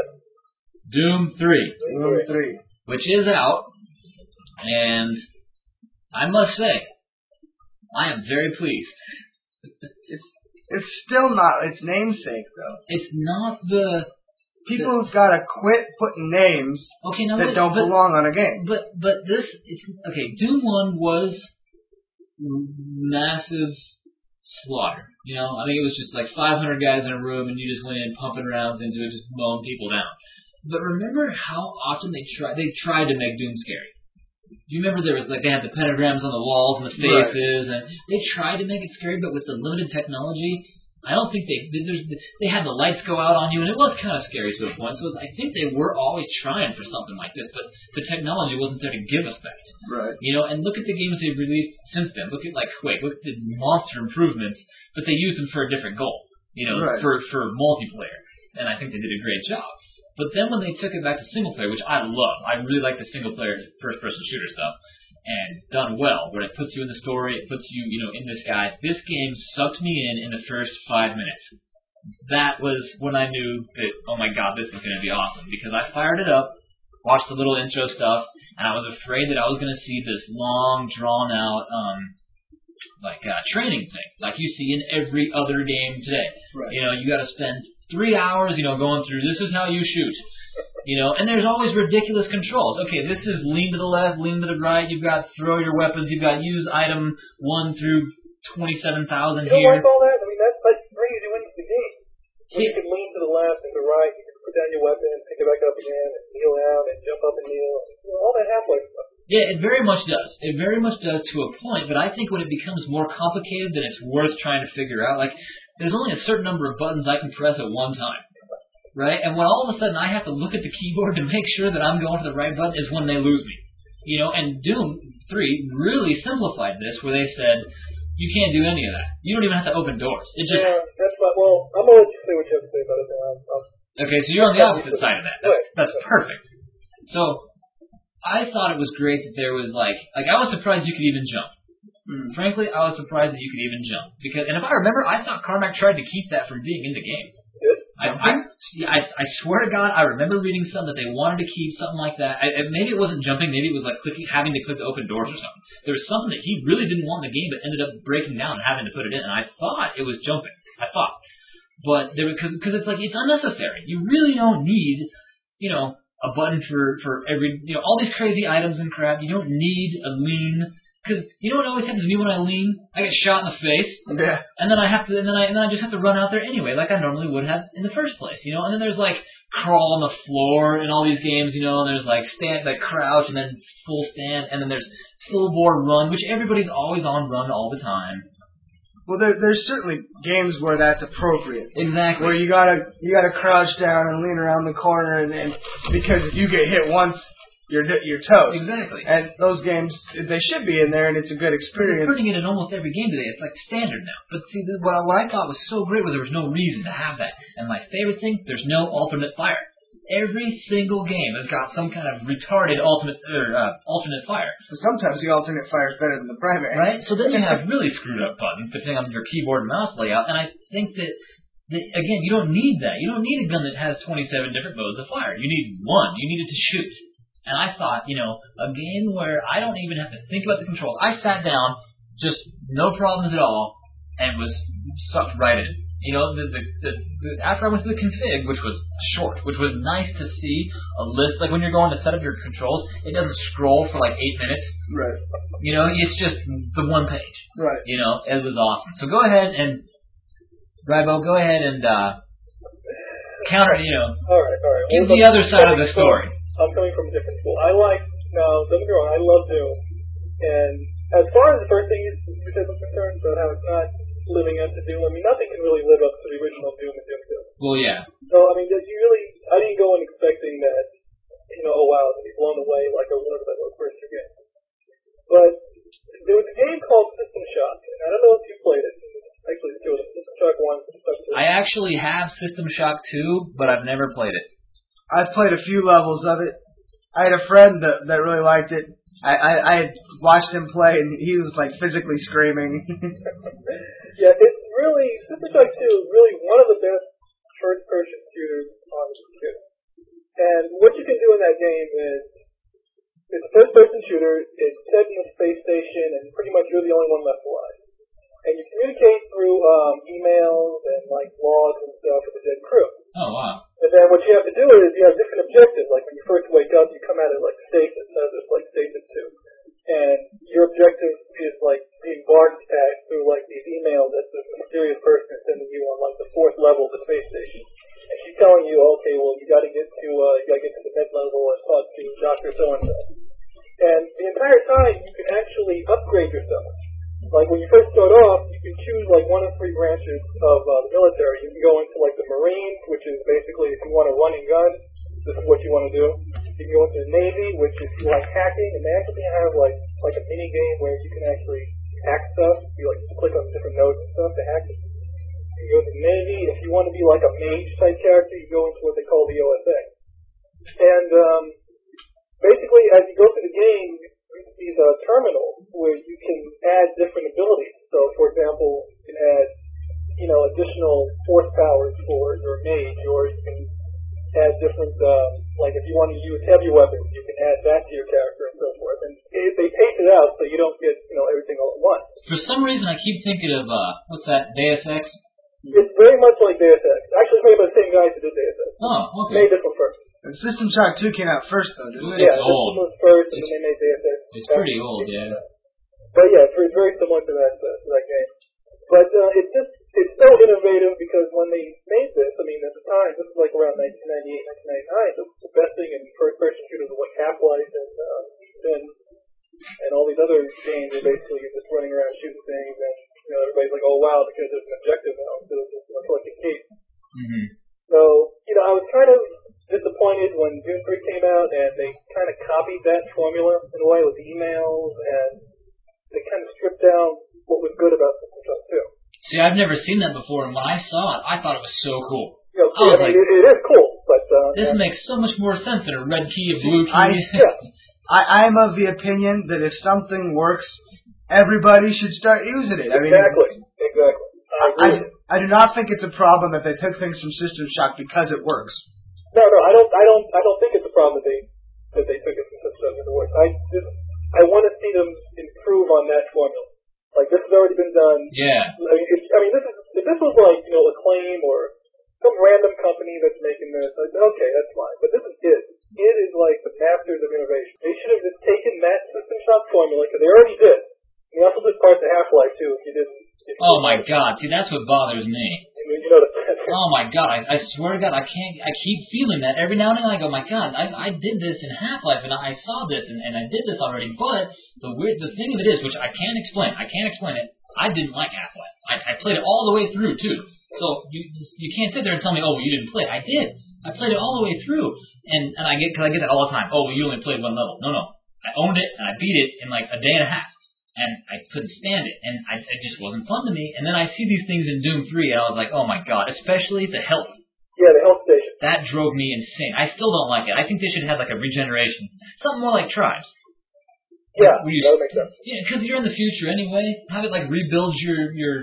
[SPEAKER 2] Doom 3.
[SPEAKER 3] Doom 3.
[SPEAKER 2] Which is out. And I must say, I am very pleased.
[SPEAKER 3] It's still not its namesake, though.
[SPEAKER 2] It's not the...
[SPEAKER 3] People have got to quit putting names that don't belong on a game.
[SPEAKER 2] But this... Okay, Doom 1 was massive slaughter. I mean, it was just 500 guys in a room, and you just went in pumping rounds into it, just mowing people down. But remember how often they tried to make Doom scary. Do you remember there was they had the pentagrams on the walls and the faces, and they tried to make it scary, but with the limited technology, I don't think they had the lights go out on you, and it was kind of scary to a point. So I think they were always trying for something like this, but the technology wasn't there to give us that.
[SPEAKER 3] Right.
[SPEAKER 2] And look at the games they've released since then. Look at Quake. Look at the monster improvements, but they used them for a different goal. For multiplayer, and I think they did a great job. But then when they took it back to single player, which I love, I really like the single player first person shooter stuff, and done well, where it puts you in the story, it puts you, in this guy. This game sucked me in the first 5 minutes. that was when I knew that, oh my god, this is going to be awesome. Because I fired it up, watched the little intro stuff, and I was afraid that I was going to see this long, drawn-out, training thing, like you see in every other game today.
[SPEAKER 3] Right.
[SPEAKER 2] You know, you got to spend 3 hours, going through, this is how you shoot. And there's always ridiculous controls. Okay, this is lean to the left, lean to the right, you've got throw your weapons, you've got use item 1 through 27,000
[SPEAKER 4] You don't
[SPEAKER 2] here.
[SPEAKER 4] like all that? I mean, that's like brings you into the game. When you can lean to the left and the right, you can put down your weapon and pick it back up again, and kneel down and jump up and kneel. All that halfway stuff.
[SPEAKER 2] Yeah, it very much does. It very much does to a point, but I think when it becomes more complicated than it's worth trying to figure out, like, there's only a certain number of buttons I can press at one time. Right? And when all of a sudden I have to look at the keyboard to make sure that I'm going to the right button is when they lose me. And Doom 3 really simplified this, where they said, you can't do any of that. You don't even have to open doors. It just...
[SPEAKER 4] Yeah, that's fine. Well, I'm going to let you say what you have to say about it now.
[SPEAKER 2] Okay, so you're on the opposite side of that. That's perfect. So, I thought it was great that there was, I was surprised you could even jump. Frankly, I was surprised that you could even jump. And if I remember, I thought Carmack tried to keep that from being in the game. I swear to God, I remember reading something that they wanted to keep, something like that. Maybe it wasn't jumping, maybe it was having to click to open doors or something. There was something that he really didn't want in the game, but ended up breaking down and having to put it in. And I thought it was jumping. But because it's it's unnecessary. You really don't need, a button for every, all these crazy items and crap. You don't need a lean. Because you know what always happens to me when I lean? I get shot in the face, and then I just have to run out there anyway, like I normally would have in the first place, And then there's crawl on the floor in all these games, and there's stand, crouch, and then full stand, and then there's full board run, which everybody's always on run all the time.
[SPEAKER 3] Well, there's certainly games where that's appropriate.
[SPEAKER 2] Exactly.
[SPEAKER 3] Where you gotta crouch down and lean around the corner, and because if you get hit once, you're toast.
[SPEAKER 2] Exactly.
[SPEAKER 3] And those games, they should be in there, and it's a good experience.
[SPEAKER 2] They're putting it in almost every game today. It's standard now. But see, what I thought was so great was there was no reason to have that. And my favorite thing, there's no alternate fire. Every single game has got some kind of retarded alternate fire.
[SPEAKER 3] But sometimes the alternate fire is better than the primary.
[SPEAKER 2] Right? So then you have really screwed up buttons, depending on your keyboard and mouse layout. And I think that again, you don't need that. You don't need a gun that has 27 different modes of fire. You need one. You need it to shoot. And I thought, a game where I don't even have to think about the controls. I sat down, just no problems at all, and was sucked right in. After I went through the config, which was short, which was nice to see a list, when you're going to set up your controls, it doesn't scroll for 8 minutes.
[SPEAKER 3] Right.
[SPEAKER 2] It's just the one page.
[SPEAKER 3] Right.
[SPEAKER 2] It was awesome. So go ahead and, Rybo, go ahead and counter,
[SPEAKER 4] All right.
[SPEAKER 2] give the other side of the story.
[SPEAKER 4] I'm coming from a different school. Now, don't get me wrong, I love Doom. And as far as the first thing you said was concerned, about how it's not living up to Doom, nothing can really live up to the original Doom and Doom 2.
[SPEAKER 2] Well, yeah.
[SPEAKER 4] So, I didn't go in expecting that, oh wow, to be blown away like I was at those first 2 games. But there was a game called System Shock, and I don't know if you played it. Actually, the 2 of them, System Shock 1, System Shock 2.
[SPEAKER 2] I actually have System Shock 2, but I've never played it.
[SPEAKER 3] I've played a few levels of it. I had a friend that really liked it. I had watched him play, and he was physically screaming.
[SPEAKER 4] Yeah, it's really System Shock 2 is really one of the best first-person shooters on the computer. And what you can do in that game is it's a first-person shooter. It's set in a space station, and pretty much you're the only one left alive. And you communicate through emails and logs and stuff with the dead crew.
[SPEAKER 2] Oh wow.
[SPEAKER 4] And then what you have to do is you have different objectives. When you first wake up, you come out of stasis. There's stasis 2. And your objective is being broadcast through these emails that this mysterious person is sending you on the 4th level of the space station. And she's telling you, okay, well you got to get to the med level and talk to Dr. So-and-so. And the entire time you can actually upgrade yourself. When you first start off, you can choose 1 of 3 branches of the military. You can go into the Marines, which is basically if you want to run and gun, this is what you want to do. You can go into the Navy, which is you like hacking, and they actually have a mini game where you can actually hack stuff. You click on different nodes and stuff to hack it. You can go to the Navy. If you want to be a mage type character, you go into what they call the OSA. And basically, as you go through the game, these terminals where you can add different abilities. So, for example, you can add additional force powers for your mage, or you can add different, like if you want to use heavy weapons, you can add that to your character and so forth. And they pace it out so you don't get, everything all at once.
[SPEAKER 2] For some reason, I keep thinking of, what's that, Deus Ex?
[SPEAKER 4] It's very much like Deus Ex. Actually, it's made by the same guys who did Deus Ex.
[SPEAKER 2] Oh, okay.
[SPEAKER 4] Made this one first.
[SPEAKER 3] And System Shock 2 came out first, though, didn't it?
[SPEAKER 4] Yeah,
[SPEAKER 2] It's
[SPEAKER 4] this
[SPEAKER 2] old.
[SPEAKER 4] one was first, and then they made Deus Ex.
[SPEAKER 2] It's pretty old, yeah.
[SPEAKER 4] But yeah, it's very similar to that game. But it's so innovative because when they made this, I mean, at the time, this was like around 1998, 1999, the best thing in first-person shooters was like Half-Life and all these other games are basically just running around shooting things, and everybody's like, oh wow, because there's an objective now instead of just collecting keys.
[SPEAKER 2] Mm-hmm.
[SPEAKER 4] So, I was kind of disappointed when Doom 3 came out, and they kind of copied that formula in a way with emails, and they kind of stripped down what was good about System Shock 2.
[SPEAKER 2] See, I've never seen that before, and when I saw it, I thought it was so cool.
[SPEAKER 4] I was like, it is cool, but
[SPEAKER 2] this makes so much more sense than a red key, a blue key.
[SPEAKER 3] I'm of the opinion that if something works, everybody should start using it. I mean,
[SPEAKER 4] exactly.
[SPEAKER 3] I do not think it's a problem that they took things from System Shock because it works.
[SPEAKER 4] No, I don't think it's a problem that they took it from System Shock because it works. I want to see them improve on that formula. Like, this has already been done.
[SPEAKER 2] Yeah.
[SPEAKER 4] If this was like, Acclaim or some random company that's making this, okay, that's fine. But this is it. It is like the masters of innovation. They should have just taken that System Shock formula, because they already did. And they also did parts of Half-Life, too, if you didn't.
[SPEAKER 2] Oh my God! See, that's what bothers me. Oh my God! I swear to God, I keep feeling that every now and then. I go, my God, I did this in Half-Life, and I saw this, and I did this already. But the thing of it is, which I can't explain. it. I didn't like Half-Life. I played it all the way through too. So you can't sit there and tell me, oh, well, you didn't play it. I did. I played it all the way through, and I get that all the time. Oh, well, you only played one level. No, I owned it and I beat it in like a day and a half. And I couldn't stand it, and it just wasn't fun to me. And then I see these things in Doom 3, and I was like, oh my God, especially the health.
[SPEAKER 4] Yeah, the health station.
[SPEAKER 2] That drove me insane. I still don't like it. I think they should have like a regeneration. Something more like Tribes.
[SPEAKER 4] Yeah, that would make sense.
[SPEAKER 2] Yeah, because you're in the future anyway. Have it like rebuild your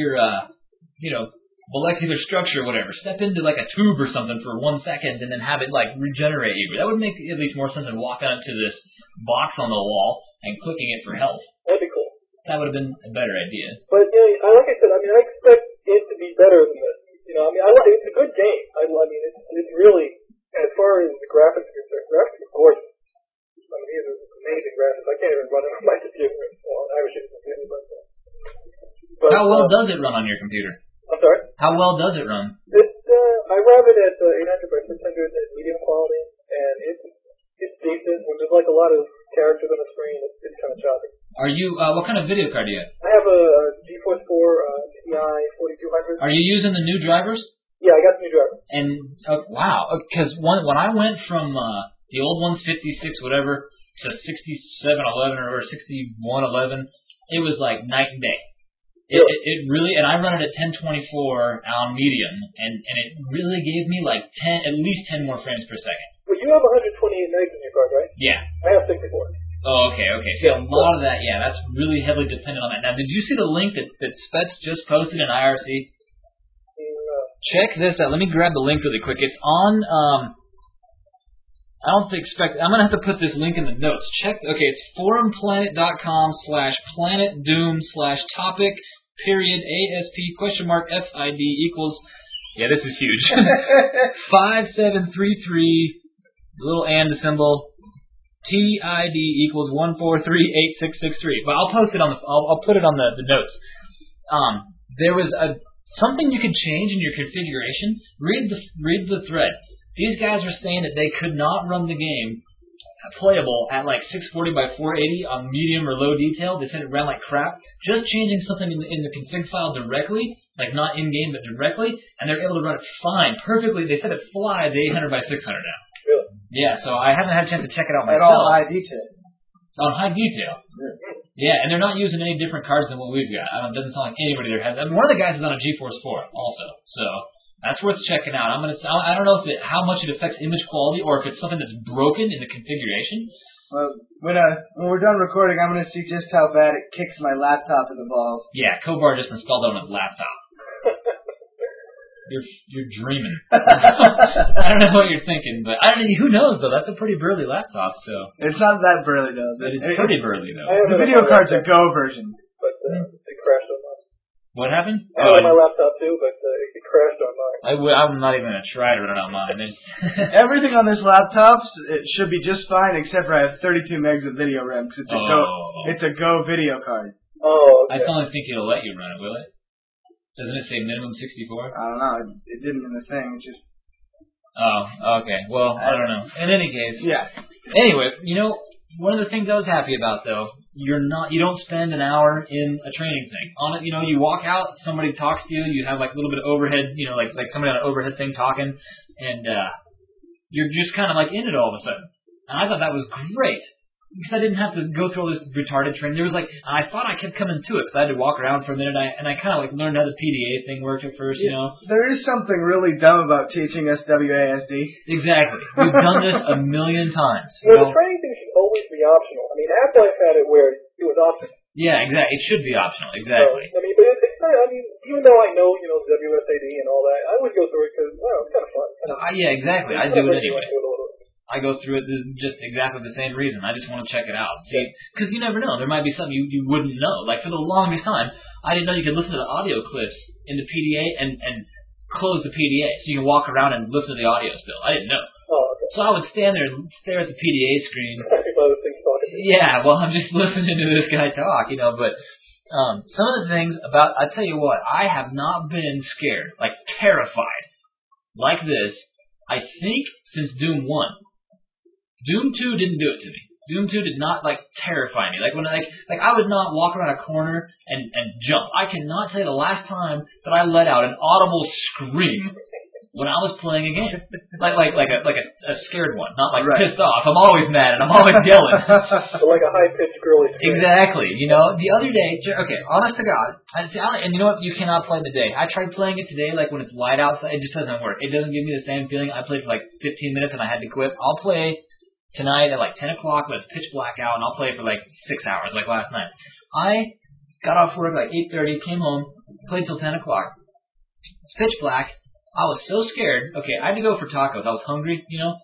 [SPEAKER 2] molecular structure or whatever. Step into like a tube or something for 1 second, and then have it like regenerate you. That would make at least more sense than walking up to this box on the wall and clicking it for health.
[SPEAKER 4] That'd be cool.
[SPEAKER 2] That would have been a better idea.
[SPEAKER 4] But like I said, I expect it to be better than this. It's a good game. It's really, as far as the graphics are concerned, graphics are gorgeous. These are amazing graphics. I can't even run it on my computer. Well, I wish it was computer, but
[SPEAKER 2] how well does it run on your computer?
[SPEAKER 4] I'm sorry?
[SPEAKER 2] How well does it run?
[SPEAKER 4] I run it at 800 by 600 at medium quality, and it's decent. When there's like a lot of characters on the screen, it's kind of choppy.
[SPEAKER 2] Are you, what kind of video card do you have?
[SPEAKER 4] I have a GeForce 4 Ti 4200.
[SPEAKER 2] Are you using the new drivers?
[SPEAKER 4] Yeah, I got the new drivers.
[SPEAKER 2] And, wow, because when I went from the old 156 whatever to 6711 or 6111, it was like night and day. It really, and I run it at 1024 on medium, and it really gave me like at least 10 more frames per second.
[SPEAKER 4] Well, you have 128 megs in your card, right?
[SPEAKER 2] Yeah.
[SPEAKER 4] I have 64.
[SPEAKER 2] Oh, okay. So a lot of that, yeah, that's really heavily dependent on that. Now, did you see the link that Spets just posted in IRC?
[SPEAKER 4] No.
[SPEAKER 2] Check this out. Let me grab the link really quick. It's on, I'm going to have to put this link in the notes. It's forumplanet.com/planetdoom/topic_ASP?FID equals, yeah, this is huge. 5733, little and symbol. TID equals 1438663. But I'll post it I'll put it on the notes. There was something you could change in your configuration. Read the thread. These guys were saying that they could not run the game playable at like 640 by 480 on medium or low detail. They said it ran like crap. Just changing something in the config file directly, like not in game but directly, and they're able to run it fine, perfectly. They said it flies 800 by 600 now.
[SPEAKER 4] Really?
[SPEAKER 2] Yeah, so I haven't had a chance to check it out
[SPEAKER 3] At
[SPEAKER 2] myself.
[SPEAKER 3] all high detail.
[SPEAKER 2] On high detail. Yeah, and they're not using any different cards than what we've got. It doesn't sound like anybody there has. I mean, one of the guys is on a GeForce 4 also, so that's worth checking out. I don't know how much it affects image quality or if it's something that's broken in the configuration.
[SPEAKER 3] Well, when we're done recording, I'm going to see just how bad it kicks my laptop in the balls.
[SPEAKER 2] Yeah, Kobar just installed it on his laptop. You're dreaming. I don't know what you're thinking, but I don't know. Who knows though? That's a pretty burly laptop. So
[SPEAKER 3] it's not that burly though.
[SPEAKER 2] It's pretty burly though.
[SPEAKER 3] The video card's a Go version.
[SPEAKER 4] But it crashed on mine.
[SPEAKER 2] What happened?
[SPEAKER 4] I had my laptop too, but it crashed on mine.
[SPEAKER 2] I'm not even gonna try to run it on mine.
[SPEAKER 3] Everything on this laptop, it should be just fine, except for I have 32 megs of video RAM because it's a Go video card.
[SPEAKER 4] Oh, okay.
[SPEAKER 2] I don't think it'll let you run it, will it? Doesn't it say minimum 64?
[SPEAKER 3] I don't know. It didn't in the thing. It just.
[SPEAKER 2] Oh, okay. Well, I don't know. In any case.
[SPEAKER 3] Yeah.
[SPEAKER 2] Anyway, one of the things I was happy about though, you don't spend an hour in a training thing. On it, you walk out, somebody talks to you, you have like a little bit of overhead, like somebody on an overhead thing talking, and you're just kind of like in it all of a sudden. And I thought that was great. Because I didn't have to go through all this retarded training. There was I thought I kept coming to it because I had to walk around for a minute, and I kind of learned how the PDA thing worked at first,
[SPEAKER 3] There is something really dumb about teaching us WASD.
[SPEAKER 2] Exactly. We've done this a million times.
[SPEAKER 4] The training thing should always be optional. I mean, Half-Life had it where it was optional.
[SPEAKER 2] Yeah, exactly. It should be optional. Exactly.
[SPEAKER 4] So, but it's not. Even though I know, WSAD and all that, I would go through it because, it's kind of fun.
[SPEAKER 2] Yeah, exactly. I do it anyway. I go through it just exactly the same reason. I just want to check it out. See, because you never know. There might be something you wouldn't know. Like, for the longest time, I didn't know you could listen to the audio clips in the PDA and close the PDA. So you can walk around and listen to the audio still. I didn't know.
[SPEAKER 4] Oh, okay.
[SPEAKER 2] So I would stand there and stare at the PDA screen.
[SPEAKER 4] Yeah,
[SPEAKER 2] well, I'm just listening to this guy talk, but some of the things I tell you what, I have not been scared, like terrified, like this, I think, since Doom 1. Doom 2 didn't do it to me. Doom 2 did not, terrify me. When I would not walk around a corner and jump. I cannot tell you the last time that I let out an audible scream when I was playing a game. Like a scared one, not pissed off. I'm always mad and I'm always yelling.
[SPEAKER 4] So like a high-pitched girly scream.
[SPEAKER 2] Exactly. The other day, okay, honest to God, and you know what, you cannot play in the day. I tried playing it today, when it's light outside, it just doesn't work. It doesn't give me the same feeling. I played for 15 minutes and I had to quit. I'll play tonight at 10 o'clock when it's pitch black out, and I'll play for 6 hours like last night. I got off work 8:30, came home, played till 10 o'clock. It's pitch black. I was so scared. Okay, I had to go for tacos. I was hungry,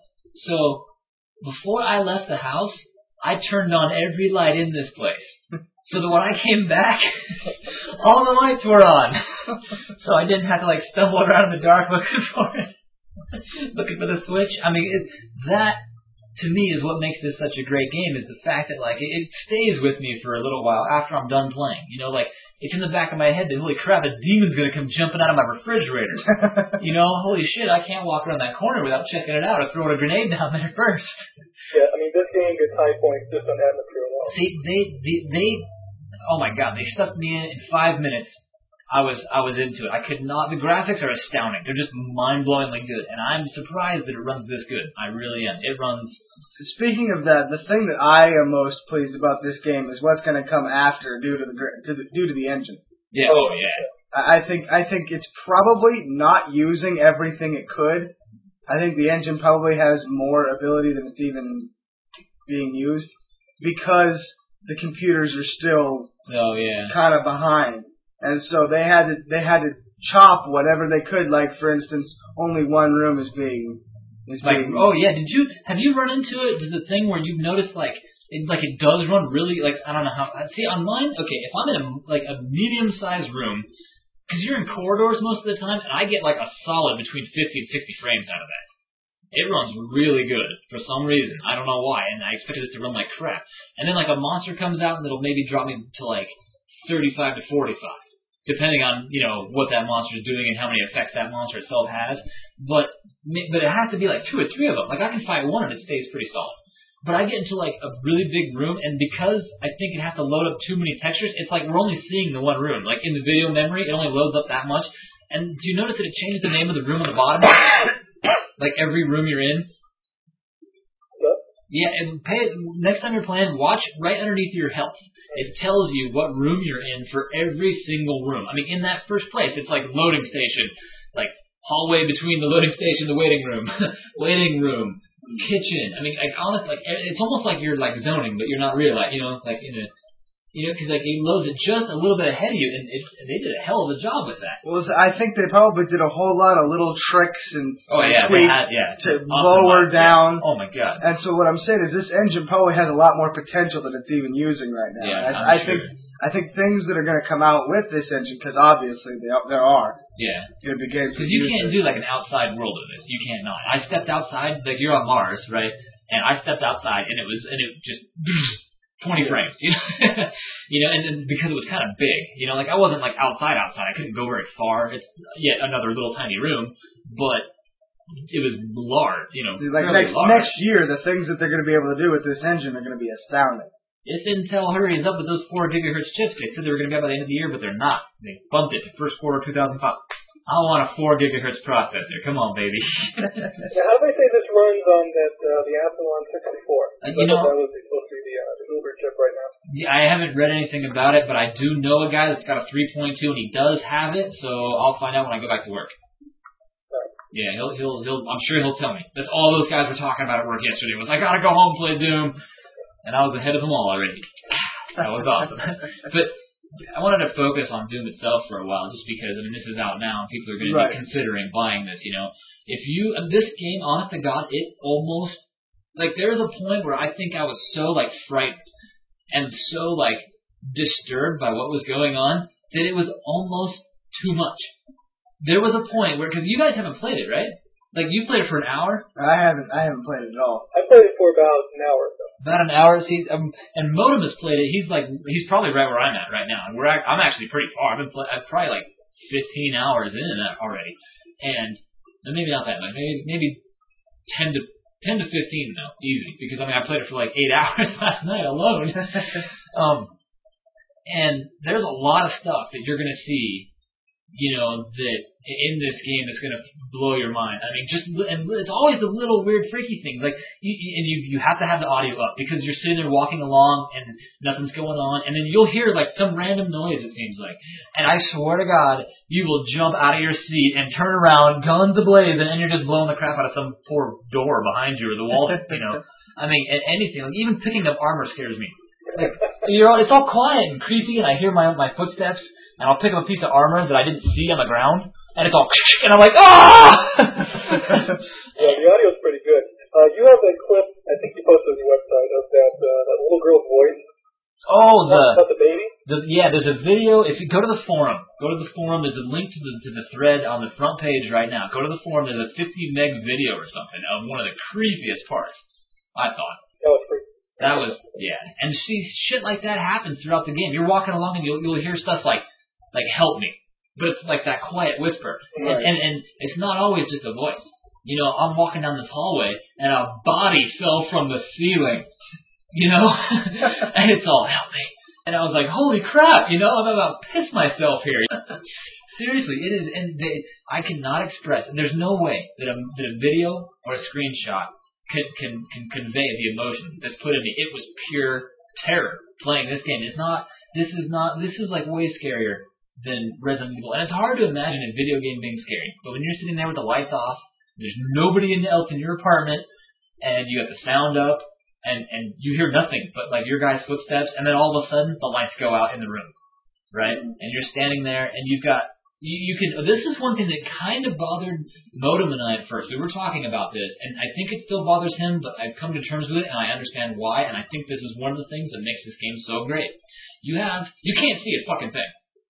[SPEAKER 2] So before I left the house, I turned on every light in this place. So that when I came back, all the lights were on. So I didn't have to stumble around in the dark looking for it. Looking for the switch. I mean, that to me is what makes this such a great game, is the fact that it stays with me for a little while after I'm done playing. It's in the back of my head that, holy crap, a demon's gonna come jumping out of my refrigerator. Holy shit, I can't walk around that corner without checking it out or throwing a grenade down there first.
[SPEAKER 4] Yeah, I mean, this game gets high points just on atmosphere alone.
[SPEAKER 2] See, they oh my god, they stuck me in 5 minutes. I was into it. I could not. The graphics are astounding. They're just mind-blowingly good, and I'm surprised that it runs this good. I really am. It runs.
[SPEAKER 3] Speaking of that, the thing that I am most pleased about this game is what's going to come after due to the engine.
[SPEAKER 2] Yeah. Oh yeah.
[SPEAKER 3] I think it's probably not using everything it could. I think the engine probably has more ability than it's even being used because the computers are still kind of behind. And so they had to chop whatever they could. For instance, only one room is being.
[SPEAKER 2] Oh yeah, have you run into it? The thing where you've noticed it does run really I don't know how. See on mine, okay, if I'm in a medium-sized room, because you're in corridors most of the time, and I get a solid between 50 and 60 frames out of that. It runs really good for some reason. I don't know why, and I expected it to run like crap. And then a monster comes out and it'll maybe drop me to 35 to 45. Depending on, what that monster is doing and how many effects that monster itself has. But it has to be 2 or 3 of them. I can fight one and it stays pretty solid. But I get into a really big room, and because I think it has to load up too many textures, it's we're only seeing the one room. In the video memory, it only loads up that much. And do you notice that it changes the name of the room on the bottom? Every room you're in? Yeah, and next time you're playing, watch right underneath your health. It tells you what room you're in for every single room. I mean, in that first place, it's loading station, hallway between the loading station, the waiting room, kitchen. I mean, honestly, it's almost like you're zoning, but you're not really, in a
[SPEAKER 5] You know, because like it loads it just a little bit ahead of you, and they did a hell of a job with that.
[SPEAKER 3] Well, I think they probably did a whole lot of little tricks and tweaks to lower down.
[SPEAKER 5] Oh my god!
[SPEAKER 3] And so what I'm saying is this engine probably has a lot more potential than it's even using right now.
[SPEAKER 5] Yeah,
[SPEAKER 3] I think things that are going to come out with this engine, because obviously there are.
[SPEAKER 5] Yeah.
[SPEAKER 3] Going to be games.
[SPEAKER 5] Because you can't do like an outside world of this. You can't not. I stepped outside, like you're on Mars, right? And I stepped outside, and it just 20 frames, you know, and because it was kind of big, you know, like I wasn't like outside. I couldn't go very far. It's yet another little tiny room, but it was large, you know.
[SPEAKER 3] Like next year, the things that they're going to be able to do with this engine are going to be astounding.
[SPEAKER 5] If Intel hurries up with those 4 gigahertz chips, they said they were going to be out by the end of the year, but they're not. They bumped it to first quarter 2005. I want a 4 gigahertz processor. Come on, baby.
[SPEAKER 4] Now, how do they say this runs on that the Athlon 64?
[SPEAKER 5] You know,
[SPEAKER 4] that was supposed to be the Uber chip right now.
[SPEAKER 5] Yeah, I haven't read anything about it, but I do know a guy that's got a 3.2, and he does have it. So I'll find out when I go back to work.
[SPEAKER 4] Right.
[SPEAKER 5] Yeah, he'll. I'm sure he'll tell me. That's all those guys were talking about at work yesterday. Was I gotta go home and play Doom, and I was ahead of them all already. That was awesome. But I wanted to focus on Doom itself for a while, just because, I mean, this is out now, and people are going to be considering buying this, you know. This game, honest to God, it almost, like, there was a point where I think I was so, like, frightened and so, like, disturbed by what was going on that it was almost too much. There was a point where, because you guys haven't played it, right? Like, you played it for an hour?
[SPEAKER 3] I haven't played it at all.
[SPEAKER 4] I played it for about an hour or so.
[SPEAKER 5] About an hour. See, and Modem has played it. He's probably right where I'm at right now. And I'm actually pretty far. I'm probably like 15 hours in that already, and maybe not that much. Maybe 10 to 15 though, easy. Because I played it for like 8 hours last night alone. And there's a lot of stuff that you're gonna see, you know, that in this game that's going to blow your mind. I mean, and it's always the little weird freaky things. Like, you have to have the audio up because you're sitting there walking along and nothing's going on, and then you'll hear like some random noise, it seems like. And I swear to God, you will jump out of your seat and turn around, guns ablaze, and you're just blowing the crap out of some poor door behind you or the wall, you know. I mean, anything. Like, even picking up armor scares me. Like, it's all quiet and creepy, and I hear my footsteps, and I'll pick up a piece of armor that I didn't see on the ground, and it's all, and I'm like, ah!
[SPEAKER 4] Yeah, the audio's pretty good. You have that clip, I think you posted on your website, of that little girl's voice.
[SPEAKER 5] Oh,
[SPEAKER 4] about the baby?
[SPEAKER 5] There's a video. If you go to the forum, there's a link to the thread on the front page right now. Go to the forum, there's a 50 meg video or something of one of the creepiest parts, I thought.
[SPEAKER 4] That was creepy.
[SPEAKER 5] That was, yeah. And see, shit like that happens throughout the game. You're walking along and you'll hear stuff like help me. But it's like that quiet whisper. Right. And it's not always just a voice. You know, I'm walking down this hallway and a body fell from the ceiling. You know? And it's all, help me. And I was like, holy crap, you know, I'm about to piss myself here. Seriously, it is, and I cannot express, and there's no way that a video or a screenshot can convey the emotion that's put in me. It was pure terror playing this game. This is like way scarier than Resident Evil. And it's hard to imagine a video game being scary. But when you're sitting there with the lights off, there's nobody else in your apartment, and you have the sound up, and you hear nothing but like your guy's footsteps, and then all of a sudden the lights go out in the room, right? And you're standing there, and you've got this is one thing that kind of bothered Modem and I at first. We were talking about this, and I think it still bothers him, but I've come to terms with it, and I understand why, and I think this is one of the things that makes this game so great. You can't see a fucking thing.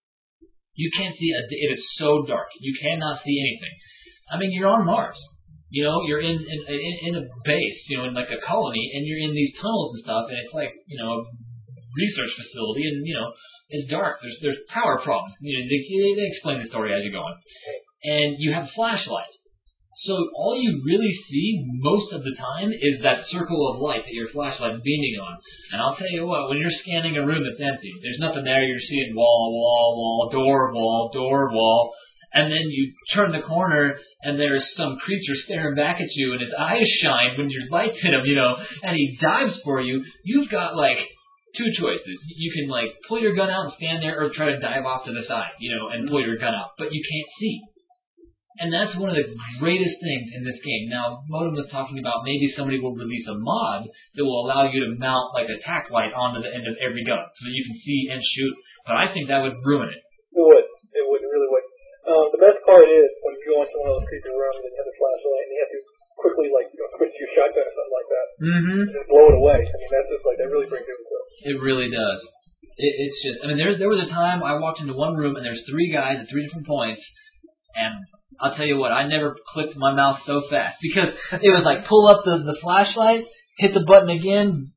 [SPEAKER 5] You can't see it is so dark. You cannot see anything. I mean, you're on Mars. You know, you're in a base, you know, in like a colony, and you're in these tunnels and stuff, and it's like, you know, a research facility, and, you know, it's dark. There's power problems. You know, they explain the story as you go on. And you have a flashlight. So all you really see most of the time is that circle of light that your flashlight's beaming on. And I'll tell you what, when you're scanning a room that's empty, there's nothing there. You're seeing wall, door, wall. And then you turn the corner, and there's some creature staring back at you, and his eyes shine when your lights hit him, you know, and he dives for you. You've got, like, two choices. You can, like, pull your gun out and stand there, or try to dive off to the side, you know, and pull your gun out. But you can't see. And that's one of the greatest things in this game. Now, Modem was talking about maybe somebody will release a mod that will allow you to mount like a tack light onto the end of every gun so that you can see and shoot. But I think that would ruin it.
[SPEAKER 4] It would. It would. It really would. The best part is when you go into one of those creepy rooms and you have a flashlight and you have to quickly, like, switch to your shotgun or something like that.
[SPEAKER 5] Mm-hmm.
[SPEAKER 4] And just blow it away. I mean, that's just like, that really brings it to it.
[SPEAKER 5] It really does. It's just, I mean, there was a time I walked into one room and there's 3 guys at 3 different points, and I'll tell you what, I never clicked my mouse so fast because it was like pull up the flashlight, hit the button again,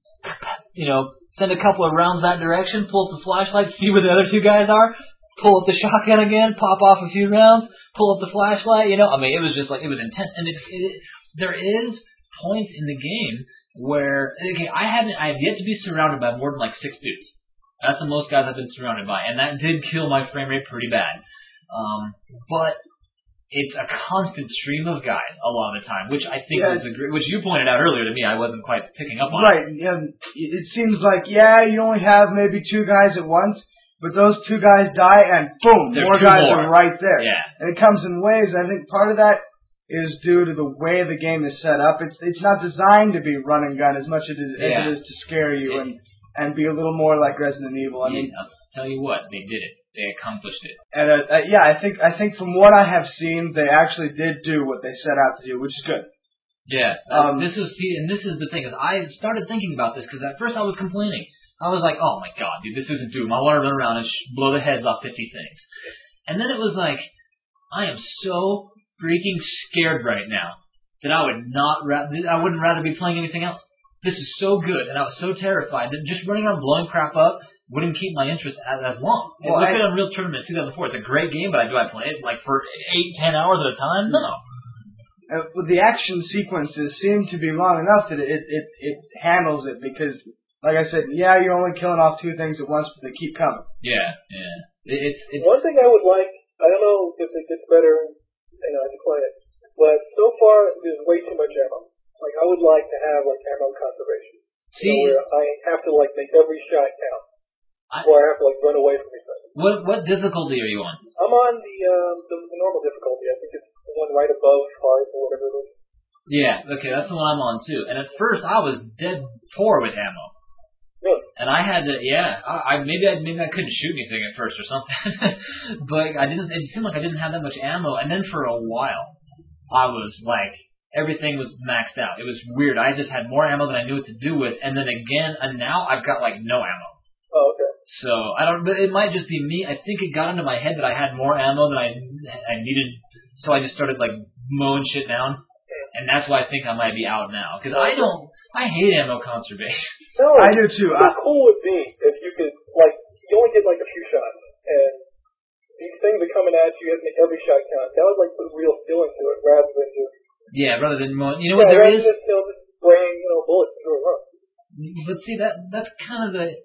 [SPEAKER 5] send a couple of rounds that direction, pull up the flashlight, see where the other 2 guys are, pull up the shotgun again, pop off a few rounds, pull up the flashlight. I mean, it was just like, it was intense. And there is points in the game where, okay, I have yet to be surrounded by more than like 6 dudes. That's the most guys I've been surrounded by, and that did kill my frame rate pretty bad. But it's a constant stream of guys a lot of the time, which I think is which you pointed out earlier to me. I wasn't quite picking up on.
[SPEAKER 3] Right. Yeah. It seems like you only have maybe 2 guys at once, but those 2 guys die, and boom,
[SPEAKER 5] There's
[SPEAKER 3] more
[SPEAKER 5] 2
[SPEAKER 3] guys
[SPEAKER 5] more.
[SPEAKER 3] are right there.
[SPEAKER 5] Yeah.
[SPEAKER 3] And it comes in waves. I think part of that is due to the way the game is set up. It's not designed to be run and gun as much as it is to scare you and be a little more like Resident Evil. I mean,
[SPEAKER 5] I'll tell you what, they did it. They accomplished it.
[SPEAKER 3] And I think from what I have seen, they actually did do what they set out to do, which is good.
[SPEAKER 5] Yeah. This is the thing, is I started thinking about this because at first I was complaining. I was like, oh my god, dude, this isn't Doom. I want to run around and blow the heads off 50 things. And then it was like, I am so freaking scared right now that I wouldn't rather be playing anything else. This is so good, and I was so terrified that just running around blowing crap up wouldn't keep my interest as long. Look at Unreal Tournament 2004. It's a great game, but do I play it like for 8-10 hours at a time? No.
[SPEAKER 3] The action sequences seem to be long enough that it handles it because, like I said, you're only killing off 2 things at once, but they keep coming.
[SPEAKER 5] Yeah. It's
[SPEAKER 4] one thing I would like, I don't know if it gets better, as you play it, but so far there's way too much ammo. Like, I would like to have, like, ammo conservation. Where I have to, like, make every shot count. Or I have to, like, run away from everything.
[SPEAKER 5] What difficulty are you on?
[SPEAKER 4] I'm on the normal difficulty. I think it's the one right above hard or whatever it is.
[SPEAKER 5] Yeah, okay, that's the one I'm on, too. And at first, I was dead poor with ammo.
[SPEAKER 4] Really?
[SPEAKER 5] And I had to, maybe I couldn't shoot anything at first or something. But it seemed like I didn't have that much ammo. And then for a while, I was, like, everything was maxed out. It was weird. I just had more ammo than I knew what to do with, and then again, and now I've got like no ammo.
[SPEAKER 4] Oh, okay.
[SPEAKER 5] So but it might just be me. I think it got into my head that I had more ammo than I needed, so I just started like mowing shit down, and that's why I think I might be out now. Because I hate ammo conservation.
[SPEAKER 4] No,
[SPEAKER 3] I do too.
[SPEAKER 4] How cool would it be if you could, like, you only get like a few shots, and these things are coming at you, you have to make every shot count. That would like put real skill into it rather than just.
[SPEAKER 5] Yeah, rather than what there is.
[SPEAKER 4] Just spraying, bullets through a run.
[SPEAKER 5] But see, that's kind of the.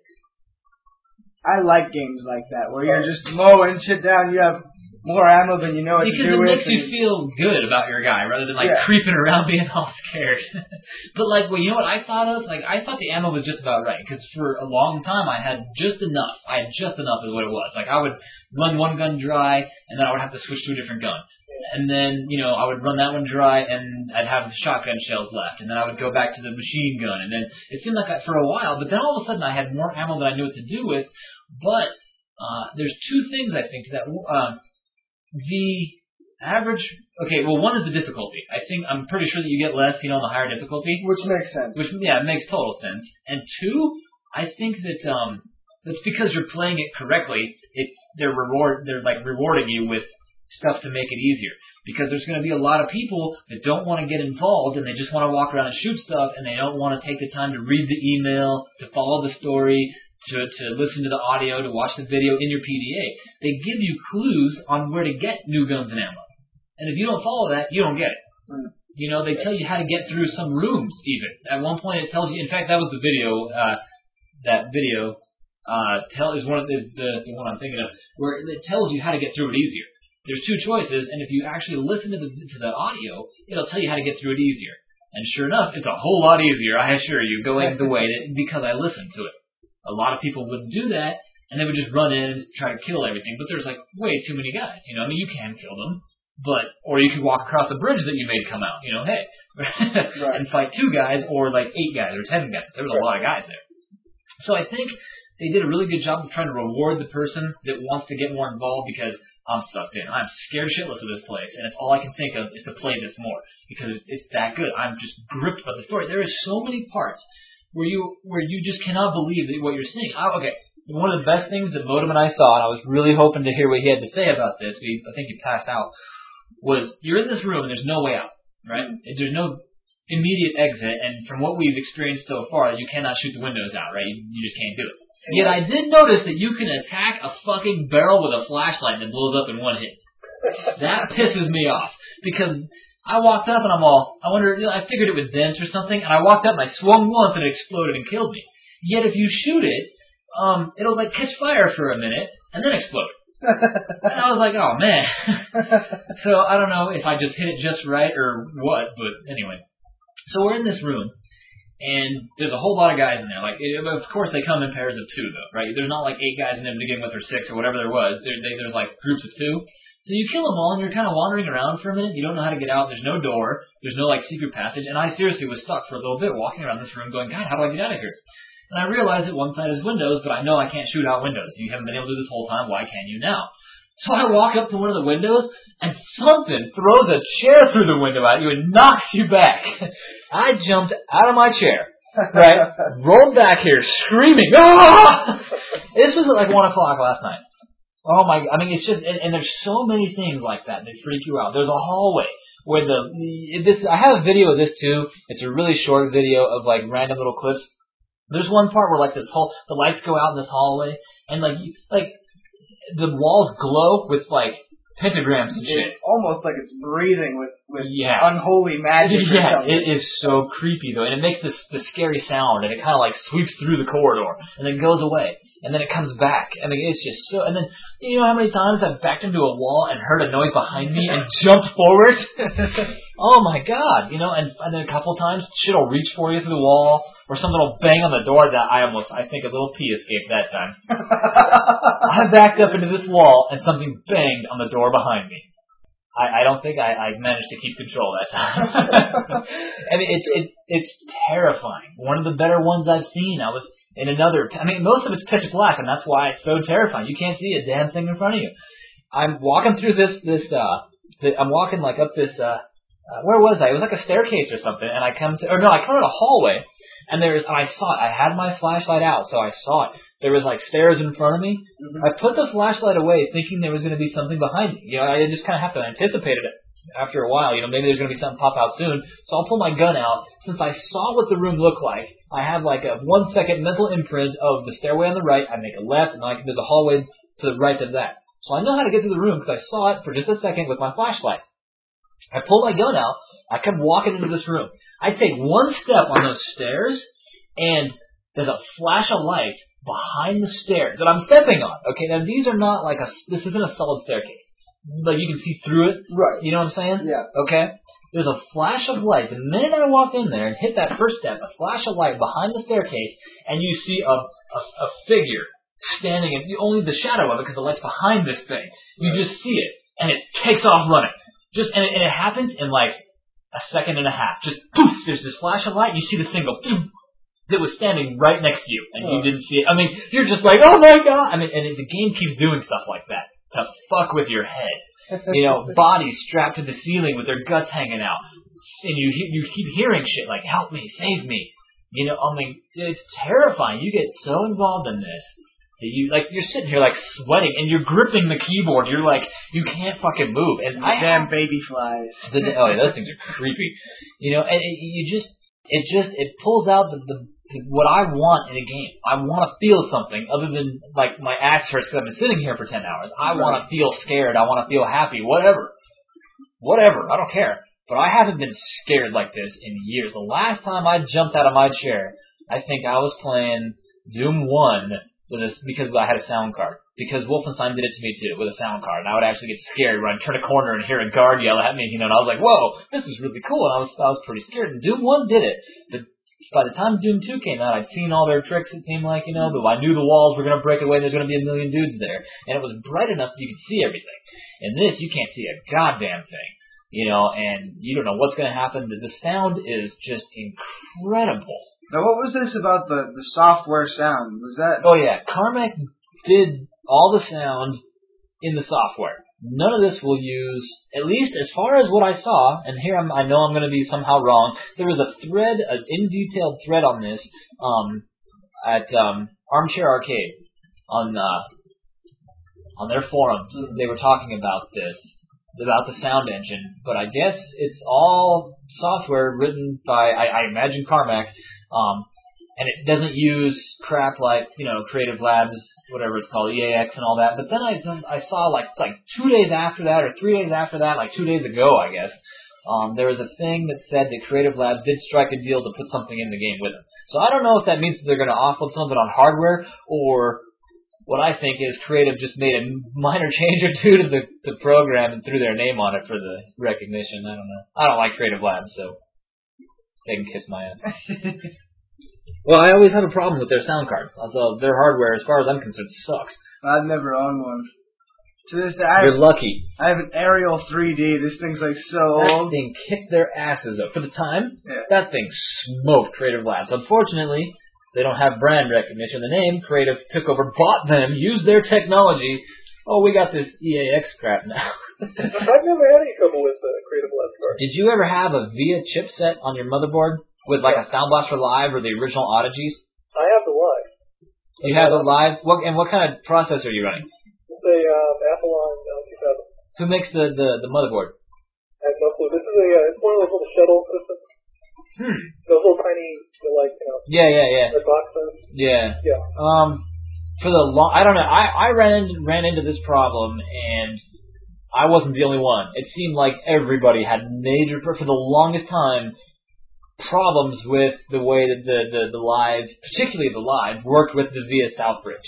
[SPEAKER 3] I like games like that where you're just mowing shit down. You have more ammo than you know what to do with.
[SPEAKER 5] Because it makes you feel good about your guy rather than creeping around being all scared. But you know what I thought of? Like, I thought the ammo was just about right because for a long time I had just enough. I had just enough is what it was. Like, I would run one gun dry and then I would have to switch to a different gun. And then, I would run that one dry, and I'd have shotgun shells left. And then I would go back to the machine gun. And then it seemed like that for a while. But then all of a sudden I had more ammo than I knew what to do with. But there's 2 things, I think, that the average... Okay, well, one is the difficulty. I'm pretty sure that you get less, on the higher difficulty.
[SPEAKER 3] Which makes sense.
[SPEAKER 5] It makes total sense. And 2, I think that that's because you're playing it correctly. They're rewarding you with stuff to make it easier, because there's going to be a lot of people that don't want to get involved and they just want to walk around and shoot stuff, and they don't want to take the time to read the email, to follow the story, to listen to the audio, to watch the video in your PDA. They give you clues on where to get new guns and ammo, and if you don't follow that, you don't get it. They tell you how to get through some rooms even. At one point it tells you, in fact that was the video, is the one I'm thinking of, where it tells you how to get through it easier. There's 2 choices, and if you actually listen to the audio, it'll tell you how to get through it easier. And sure enough, it's a whole lot easier, I assure you, going the way because I listened to it. A lot of people wouldn't do that, and they would just run in and try to kill everything. But there's way too many guys. You can kill them, Or you could walk across a bridge that you made come out, hey,
[SPEAKER 3] Right.
[SPEAKER 5] and fight 2 guys or like 8 guys or 10 guys. There was a lot of guys there. So I think they did a really good job of trying to reward the person that wants to get more involved because I'm sucked in. I'm scared shitless of this place, and it's all I can think of is to play this more because it's that good. I'm just gripped by the story. There are so many parts where you just cannot believe what you're seeing. Okay, one of the best things that Modem and I saw, and I was really hoping to hear what he had to say about this. I think he passed out. Was you're in this room and there's no way out, right? There's no immediate exit, and from what we've experienced so far, you cannot shoot the windows out, right? You just can't do it. Yet I did notice that you can attack a fucking barrel with a flashlight that blows up in one hit. That pisses me off. Because I walked up and I figured it would dent or something, and I walked up and I swung once and it exploded and killed me. Yet if you shoot it, it'll like catch fire for a minute and then explode. And I was like, oh man. So I don't know if I just hit it just right or what, but anyway. So we're in this room. And there's a whole lot of guys in there. Of course, they come in pairs of 2, though, right? There's not like 8 guys in there to begin with, or 6, or whatever there was. There's like groups of 2. So you kill them all, and you're kind of wandering around for a minute. You don't know how to get out. There's no door. There's no like secret passage. And I seriously was stuck for a little bit, walking around this room, going, God, how do I get out of here? And I realized that one side is windows, but I know I can't shoot out windows. You haven't been able to do this whole time. Why can you now? So I walk up to one of the windows, and something throws a chair through the window at you and knocks you back. I jumped out of my chair, right, rolled back here screaming, ah! This was at like 1 o'clock last night. Oh my, it's just, and there's so many things like that freak you out. There's a hallway where I have a video of this too. It's a really short video of like random little clips. There's one part where like the lights go out in this hallway, and like the walls glow with like pentagrams and shit.
[SPEAKER 3] It's almost like it's breathing with unholy magic.
[SPEAKER 5] Yeah, it is so creepy though, and it makes this scary sound, and it kind of like sweeps through the corridor, and then goes away, and then it comes back. It's just so. And then you know how many times I've backed into a wall and heard a noise behind me and jumped forward? Oh my god, and then a couple times shit'll reach for you through the wall, or something will bang on the door. That I think a little pee escaped that time. I backed up into this wall and something banged on the door behind me. I don't think I managed to keep control that time. And it's terrifying. One of the better ones I've seen. I was in another. Most of it's pitch black, and that's why it's so terrifying. You can't see a damn thing in front of you. I'm walking through I'm walking like up this. Where was I? It was like a staircase or something, and I come to a hallway, and I saw it. I had my flashlight out, so I saw it. There was like stairs in front of me. Mm-hmm. I put the flashlight away, thinking there was going to be something behind me. I just kind of have to anticipate it after a while. Maybe there's going to be something pop out soon. So I'll pull my gun out. Since I saw what the room looked like, I have like a 1 second mental imprint of the stairway on the right. I make a left, and there's a hallway to the right of that. So I know how to get to the room because I saw it for just a second with my flashlight. I pull my gun out. I come walking into this room. I take 1 step on those stairs, and there's a flash of light behind the stairs that I'm stepping on. Okay, now these are not like this isn't a solid staircase. Like you can see through it.
[SPEAKER 3] Right.
[SPEAKER 5] You know what I'm saying?
[SPEAKER 3] Yeah.
[SPEAKER 5] Okay? There's a flash of light. The minute I walk in there and hit that first step, a flash of light behind the staircase, and you see a figure standing in only the shadow of it because the light's behind this thing. You just see it, and it takes off running. And it happens in like a second and a half. Just poof, there's this flash of light, and you see the thing go poof, that was standing right next to you, and you didn't see it. You're just like, oh my god! And the game keeps doing stuff like that to fuck with your head. Bodies strapped to the ceiling with their guts hanging out, and you keep hearing shit like, help me, save me. It's terrifying. You get so involved in this. You're sitting here like sweating, and you're gripping the keyboard. You're like, you can't fucking move. And
[SPEAKER 3] damn baby flies.
[SPEAKER 5] Those things are creepy. And it pulls out what I want in a game. I want to feel something other than like my ass hurts because I've been sitting here for 10 hours. I want to feel scared. I want to feel happy. Whatever. I don't care. But I haven't been scared like this in years. The last time I jumped out of my chair, I think I was playing Doom 1. Because I had a sound card. Because Wolfenstein did it to me too, with a sound card. And I would actually get scared when I'd turn a corner and hear a guard yell at me, and I was like, whoa, this is really cool. And I was pretty scared. And Doom 1 did it. But by the time Doom 2 came out, I'd seen all their tricks, it seemed like, you know, I knew the walls were going to break away, there's going to be a million dudes there, and it was bright enough that you could see everything. In this, you can't see a goddamn thing, you know, and you don't know what's going to happen. The sound is just incredible.
[SPEAKER 3] Now, what was this about the software sound? Was that...
[SPEAKER 5] Oh, yeah, Carmack did all the sound in the software. None of this will use, at least as far as what I saw, and here I know I'm going to be somehow wrong, there was a thread, an in-detailed thread on this at Armchair Arcade on their forums. They were talking about this, about the sound engine, but I guess it's all software written by, I imagine, Carmack, and it doesn't use crap like, you know, Creative Labs, whatever it's called, EAX and all that. But then I saw like 2 days after that, or 3 days after that, like 2 days ago, I guess, there was a thing that said that Creative Labs did strike a deal to put something in the game with them. So I don't know if that means that they're going to offload something on hardware, or what I think is Creative just made a minor change or two to the program and threw their name on it for the recognition. I don't know. I don't like Creative Labs, so they can kiss my ass.
[SPEAKER 2] Well, I always have a problem with their sound cards. Also, their hardware, as far as I'm concerned, sucks.
[SPEAKER 3] I've never owned one. To this day,
[SPEAKER 2] You're lucky.
[SPEAKER 3] I have an Aerial 3D. This thing's like so
[SPEAKER 2] That
[SPEAKER 3] old.
[SPEAKER 2] thing kicked their asses up. For the time,
[SPEAKER 3] Yeah.
[SPEAKER 2] that thing smoked Creative Labs. Unfortunately, they don't have brand recognition. The name Creative took over, bought them, used their technology. Oh, we got this EAX crap now.
[SPEAKER 4] I've never had any trouble with Creative Labs cards.
[SPEAKER 2] Did you ever have a VIA chipset on your motherboard with like a Sound Blaster Live or the original Audigies?
[SPEAKER 4] I have the Live.
[SPEAKER 2] You have the Live? What kind of processor are you running?
[SPEAKER 4] It's a Athlon 2000.
[SPEAKER 2] Who makes the motherboard?
[SPEAKER 4] I have no clue. This is it's one of those little shuttle systems. Those little tiny,
[SPEAKER 2] Yeah.
[SPEAKER 4] red boxes.
[SPEAKER 2] Yeah.
[SPEAKER 4] Yeah.
[SPEAKER 2] For the I don't know. I ran into this problem, and I wasn't the only one. It seemed like everybody had major, for the longest time, problems with the way that the Live, particularly the Live, worked with the VIA Southbridge.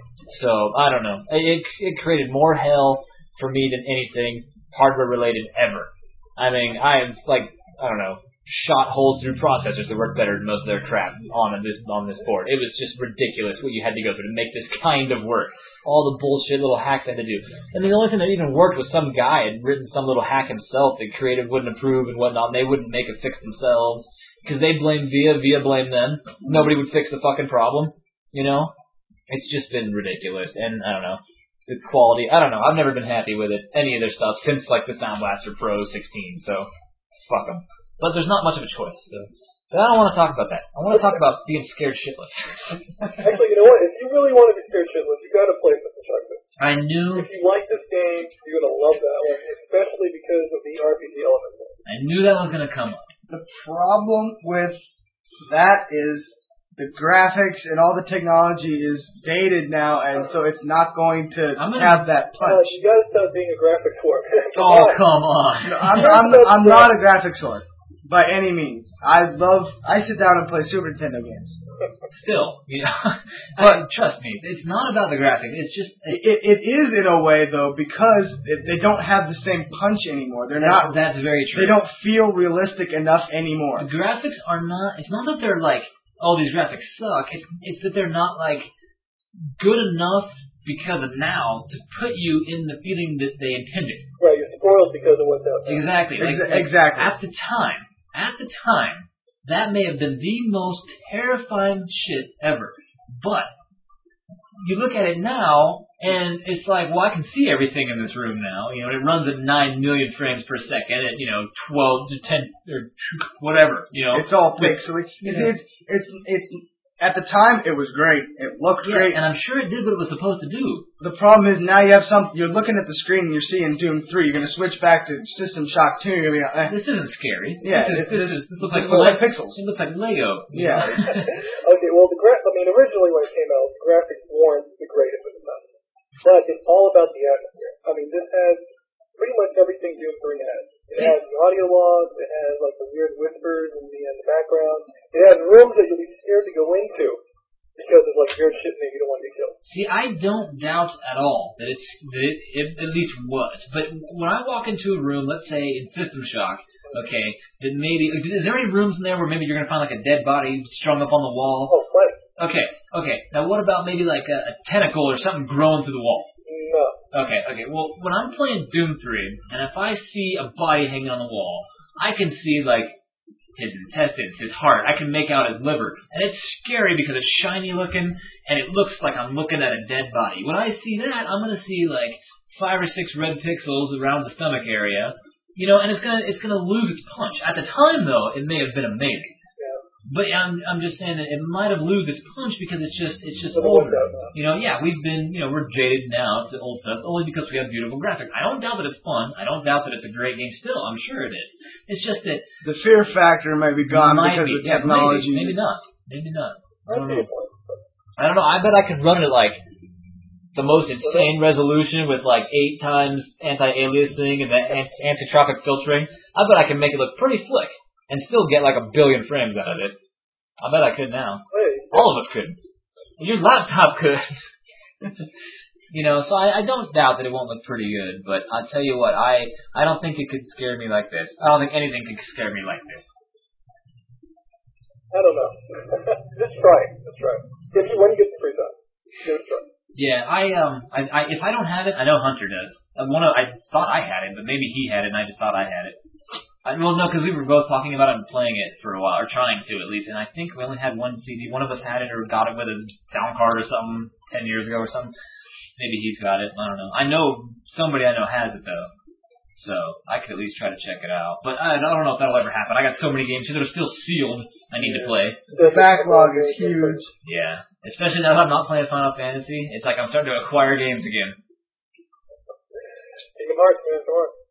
[SPEAKER 2] So I don't know. It created more hell for me than anything hardware related ever. I mean, I don't know, shot holes through processors that work better than most of their crap on this board. It was just ridiculous what you had to go through to make this kind of work. All the bullshit little hacks I had to do. And the only thing that even worked was some guy had written some little hack himself that Creative wouldn't approve and whatnot, and they wouldn't make it fix themselves. Because they blamed VIA blamed them. Nobody would fix the fucking problem, you know? It's just been ridiculous, and I don't know. The quality, I don't know. I've never been happy with it, any of their stuff, since like the Sound Blaster Pro 16, so fuck them. But there's not much of a choice, so. But I don't want to talk about that. I want to talk about being scared shitless.
[SPEAKER 4] Actually, you know what? If you really want to be scared shitless, you got to play System Shock 2.
[SPEAKER 5] I knew
[SPEAKER 4] If you like this game, you're going to love that one, especially because of the RPG element.
[SPEAKER 5] that was going to come up.
[SPEAKER 3] The problem with that is the graphics and all the technology is dated now, and so it's not going to have that punch.
[SPEAKER 4] You got to stop being a graphics whore.
[SPEAKER 5] Oh, come on.
[SPEAKER 3] No, I'm not a graphics whore by any means. I sit down and play Super Nintendo games.
[SPEAKER 5] Still, you know, but trust me, it's not about the graphics. It's just
[SPEAKER 3] it is in a way though, because they don't have the same punch anymore.
[SPEAKER 5] That's very true.
[SPEAKER 3] They don't feel realistic enough anymore.
[SPEAKER 5] The graphics are not. It's not that they're like, oh, these graphics suck. It's that they're not like good enough because of now to put you in the feeling that they intended.
[SPEAKER 4] Right, you're spoiled because of what's out there.
[SPEAKER 5] Exactly.
[SPEAKER 3] Exactly.
[SPEAKER 5] At the time, that may have been the most terrifying shit ever. But you look at it now, and it's like, well, I can see everything in this room now. You know, it runs at 9 million frames per second at 12 to 10 or whatever. You know,
[SPEAKER 3] it's all pixely. It's at the time it was great. It looked great,
[SPEAKER 5] and I'm sure it did what it was supposed to do.
[SPEAKER 3] The problem is now you're looking at the screen and you're seeing Doom 3. You're going to switch back to System Shock 2. You're going to be
[SPEAKER 5] this isn't scary.
[SPEAKER 3] Yeah,
[SPEAKER 5] this looks like
[SPEAKER 3] pixels.
[SPEAKER 5] It looks like Lego.
[SPEAKER 3] Yeah.
[SPEAKER 4] Okay, well, originally when it came out, the graphics weren't the greatest at the time. But it's all about the atmosphere. I mean, this has pretty much everything Doom 3 has. It has the audio logs, it has like the weird whispers in the background. It has rooms that you'll be scared to go into because of like weird shit that you don't want to be killed.
[SPEAKER 5] See, I don't doubt at all that it at least was. But when I walk into a room, let's say in System Shock, Okay, then maybe is there any rooms in there where maybe you're gonna find like a dead body strung up on the wall?
[SPEAKER 4] Oh, plenty.
[SPEAKER 5] Okay. Now what about maybe like a tentacle or something growing through the wall?
[SPEAKER 4] No.
[SPEAKER 5] Okay. Well, when I'm playing Doom 3, and if I see a body hanging on the wall, I can see like his intestines, his heart. I can make out his liver, and it's scary because it's shiny looking, and it looks like I'm looking at a dead body. When I see that, I'm gonna see like 5 or 6 red pixels around the stomach area, and it's gonna lose its punch. At the time, though, it may have been amazing. But I'm just saying that it might have lost its punch because it's just older. We're jaded now to old stuff only because we have beautiful graphics. I don't doubt that it's fun. I don't doubt that it's a great game still. I'm sure it is. It's just that
[SPEAKER 3] the fear factor might be gone because of technology.
[SPEAKER 5] Maybe not. I don't know. I bet I could run it at like the most insane resolution with like 8 times anti-aliasing and the anti-tropic filtering. I bet I can make it look pretty slick. And still get like 1 billion frames out of it. I bet I could now. All of us could. Your laptop could. So I don't doubt that it won't look pretty good, but I'll tell you what, I don't think it could scare me like this. I don't think anything could scare me like this.
[SPEAKER 4] I don't know. Just try it. When you get the free time, give it a try.
[SPEAKER 5] Yeah, I if I don't have it, I know Hunter does. I thought I had it, but maybe he had it, and I just thought I had it. Well, no, because we were both talking about it and playing it for a while, or trying to at least, and I think we only had one CD. One of us had it or got it with a sound card or something 10 years ago or something. Maybe he's got it. I don't know. I know somebody I know has it, though, so I could at least try to check it out. But I don't know if that'll ever happen. I got so many games that are still sealed I need to play.
[SPEAKER 3] The backlog is huge.
[SPEAKER 5] Yeah, especially now that I'm not playing Final Fantasy. It's like I'm starting to acquire games again.
[SPEAKER 4] Kingdom Hearts, man, come on.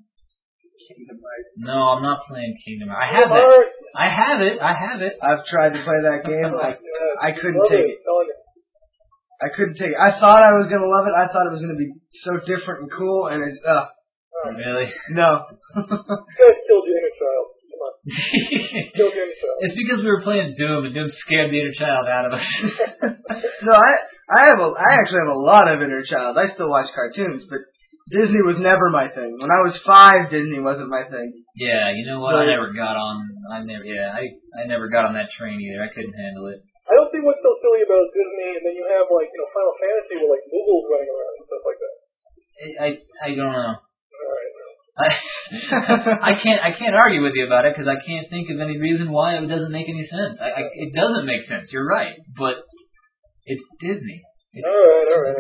[SPEAKER 5] No, I'm not playing Kingdom Hearts. I have it.
[SPEAKER 3] I've tried to play that game. I couldn't take it. I couldn't take it. I thought I was going to love it. I thought it was going to be so different and cool, and it's,
[SPEAKER 5] Really?
[SPEAKER 3] No.
[SPEAKER 4] You guys killed your inner child. Come on. Killed your inner child.
[SPEAKER 5] It's because we were playing Doom, and Doom scared the inner child out of us.
[SPEAKER 3] No, I actually have a lot of inner child. I still watch cartoons, but Disney was never my thing. When I was 5, Disney wasn't my thing.
[SPEAKER 5] Yeah, you know what? I never got on that train either. I couldn't handle it.
[SPEAKER 4] I don't see what's so silly about Disney, and then you have Final Fantasy with like Moogles running around and stuff like that.
[SPEAKER 5] I don't know.
[SPEAKER 4] Alright.
[SPEAKER 5] I can't argue with you about it because I can't think of any reason why it doesn't make any sense. It doesn't make sense. You're right, but it's Disney.
[SPEAKER 4] Alright.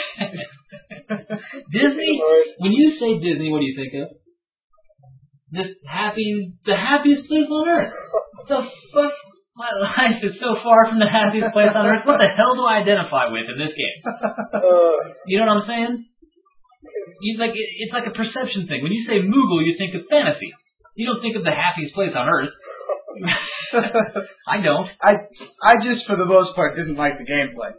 [SPEAKER 5] Disney? When you say Disney, what do you think of? Just the happiest place on earth. What the fuck? My life is so far from the happiest place on earth. What the hell do I identify with in this game? You know what I'm saying? It's like a perception thing. When you say Moogle, you think of fantasy. You don't think of the happiest place on earth. I don't.
[SPEAKER 3] I just, for the most part, didn't like the gameplay.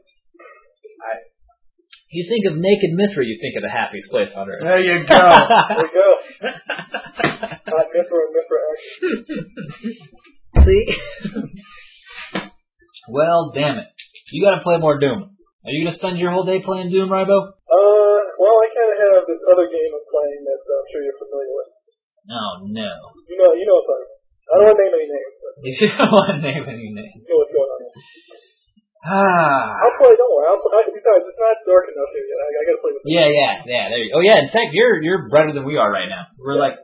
[SPEAKER 2] You think of Naked Mithra, you think of the happiest place on earth.
[SPEAKER 3] There you go.
[SPEAKER 4] There you go. Not Mithra and Mithra action.
[SPEAKER 2] See? Well, damn it. You gotta play more Doom. Are you gonna spend your whole day playing Doom, Rybo?
[SPEAKER 4] Well, I kind of have this other game I'm playing that I'm sure you're familiar with.
[SPEAKER 2] Oh, no.
[SPEAKER 4] You know what I'm talking about. I don't want to name any names. But
[SPEAKER 2] You don't want to name any names.
[SPEAKER 4] you know what's going on here.
[SPEAKER 3] Ah.
[SPEAKER 4] I'll play, don't worry. Besides, it's not dark enough here yet. I gotta play with it.
[SPEAKER 2] Yeah, there you go. Oh, yeah, in fact, you're brighter than we are right now. We're like,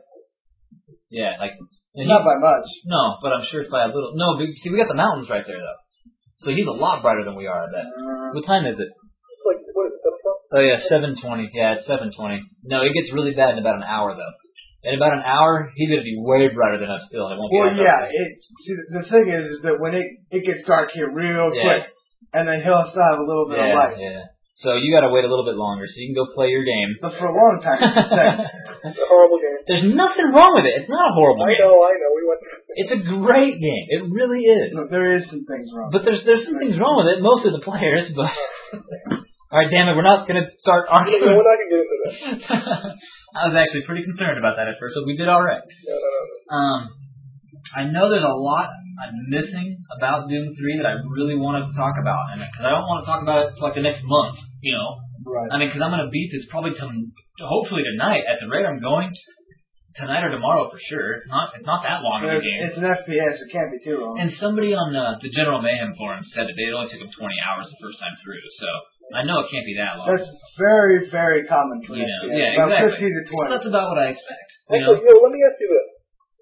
[SPEAKER 3] Not by much.
[SPEAKER 2] No, but I'm sure it's by a little. No, see, we got the mountains right there, though. So he's a lot brighter than we are, I bet. What time is it?
[SPEAKER 4] It's like, what is it, 7 o'clock?
[SPEAKER 2] Oh, yeah, 7:20. Yeah, it's 7:20. No, it gets really bad in about an hour, though. In about an hour, he's going to be way brighter than us still. It won't be.
[SPEAKER 3] Well, yeah. See, the thing is that when it gets dark here real quick, and then he'll still have a little bit of light.
[SPEAKER 2] Yeah. So you got to wait a little bit longer, so you can go play your game.
[SPEAKER 3] But for a long time, it's insane.
[SPEAKER 4] It's a horrible game.
[SPEAKER 2] There's nothing wrong with it. It's not a horrible game.
[SPEAKER 4] I know. We went through it.
[SPEAKER 2] It's a great game. It really is.
[SPEAKER 3] No, there is some things wrong.
[SPEAKER 2] But there's some things wrong with it. Mostly the players, but. All right, damn it, we're not going to start arguing.
[SPEAKER 4] No, we're not going to get into that.
[SPEAKER 5] I was actually pretty concerned about that at first, so we did all right.
[SPEAKER 4] No.
[SPEAKER 5] I know there's a lot I'm missing about Doom 3 that I really want to talk about, and because I don't want to talk about it for like the next month,
[SPEAKER 3] Right.
[SPEAKER 5] I mean, because I'm going to beat this probably hopefully tonight at the rate I'm going. tonight or tomorrow for sure. It's not that long of a game.
[SPEAKER 3] It's an FPS. It can't be too long.
[SPEAKER 5] And somebody on the General Mayhem forum said that it only took them 20 hours the first time through. So I know it can't be that long.
[SPEAKER 3] That's very, very common for
[SPEAKER 5] you
[SPEAKER 3] FPS.
[SPEAKER 5] know, yeah,
[SPEAKER 3] about
[SPEAKER 5] exactly.
[SPEAKER 3] 15 to 20.
[SPEAKER 5] So that's about what I expect.
[SPEAKER 4] Actually, let me ask you this.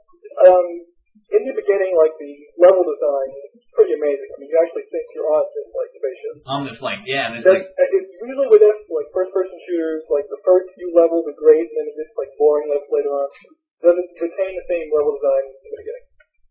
[SPEAKER 4] In the beginning, like, the level design is pretty amazing. I mean, you actually think you're on this, like, spaceship.
[SPEAKER 5] On this, like, yeah, there's
[SPEAKER 4] And it's usually with like, first-person shooters, like, the first few levels are great, and then it's just, like, boring later on. Does it retain the same level design in the beginning?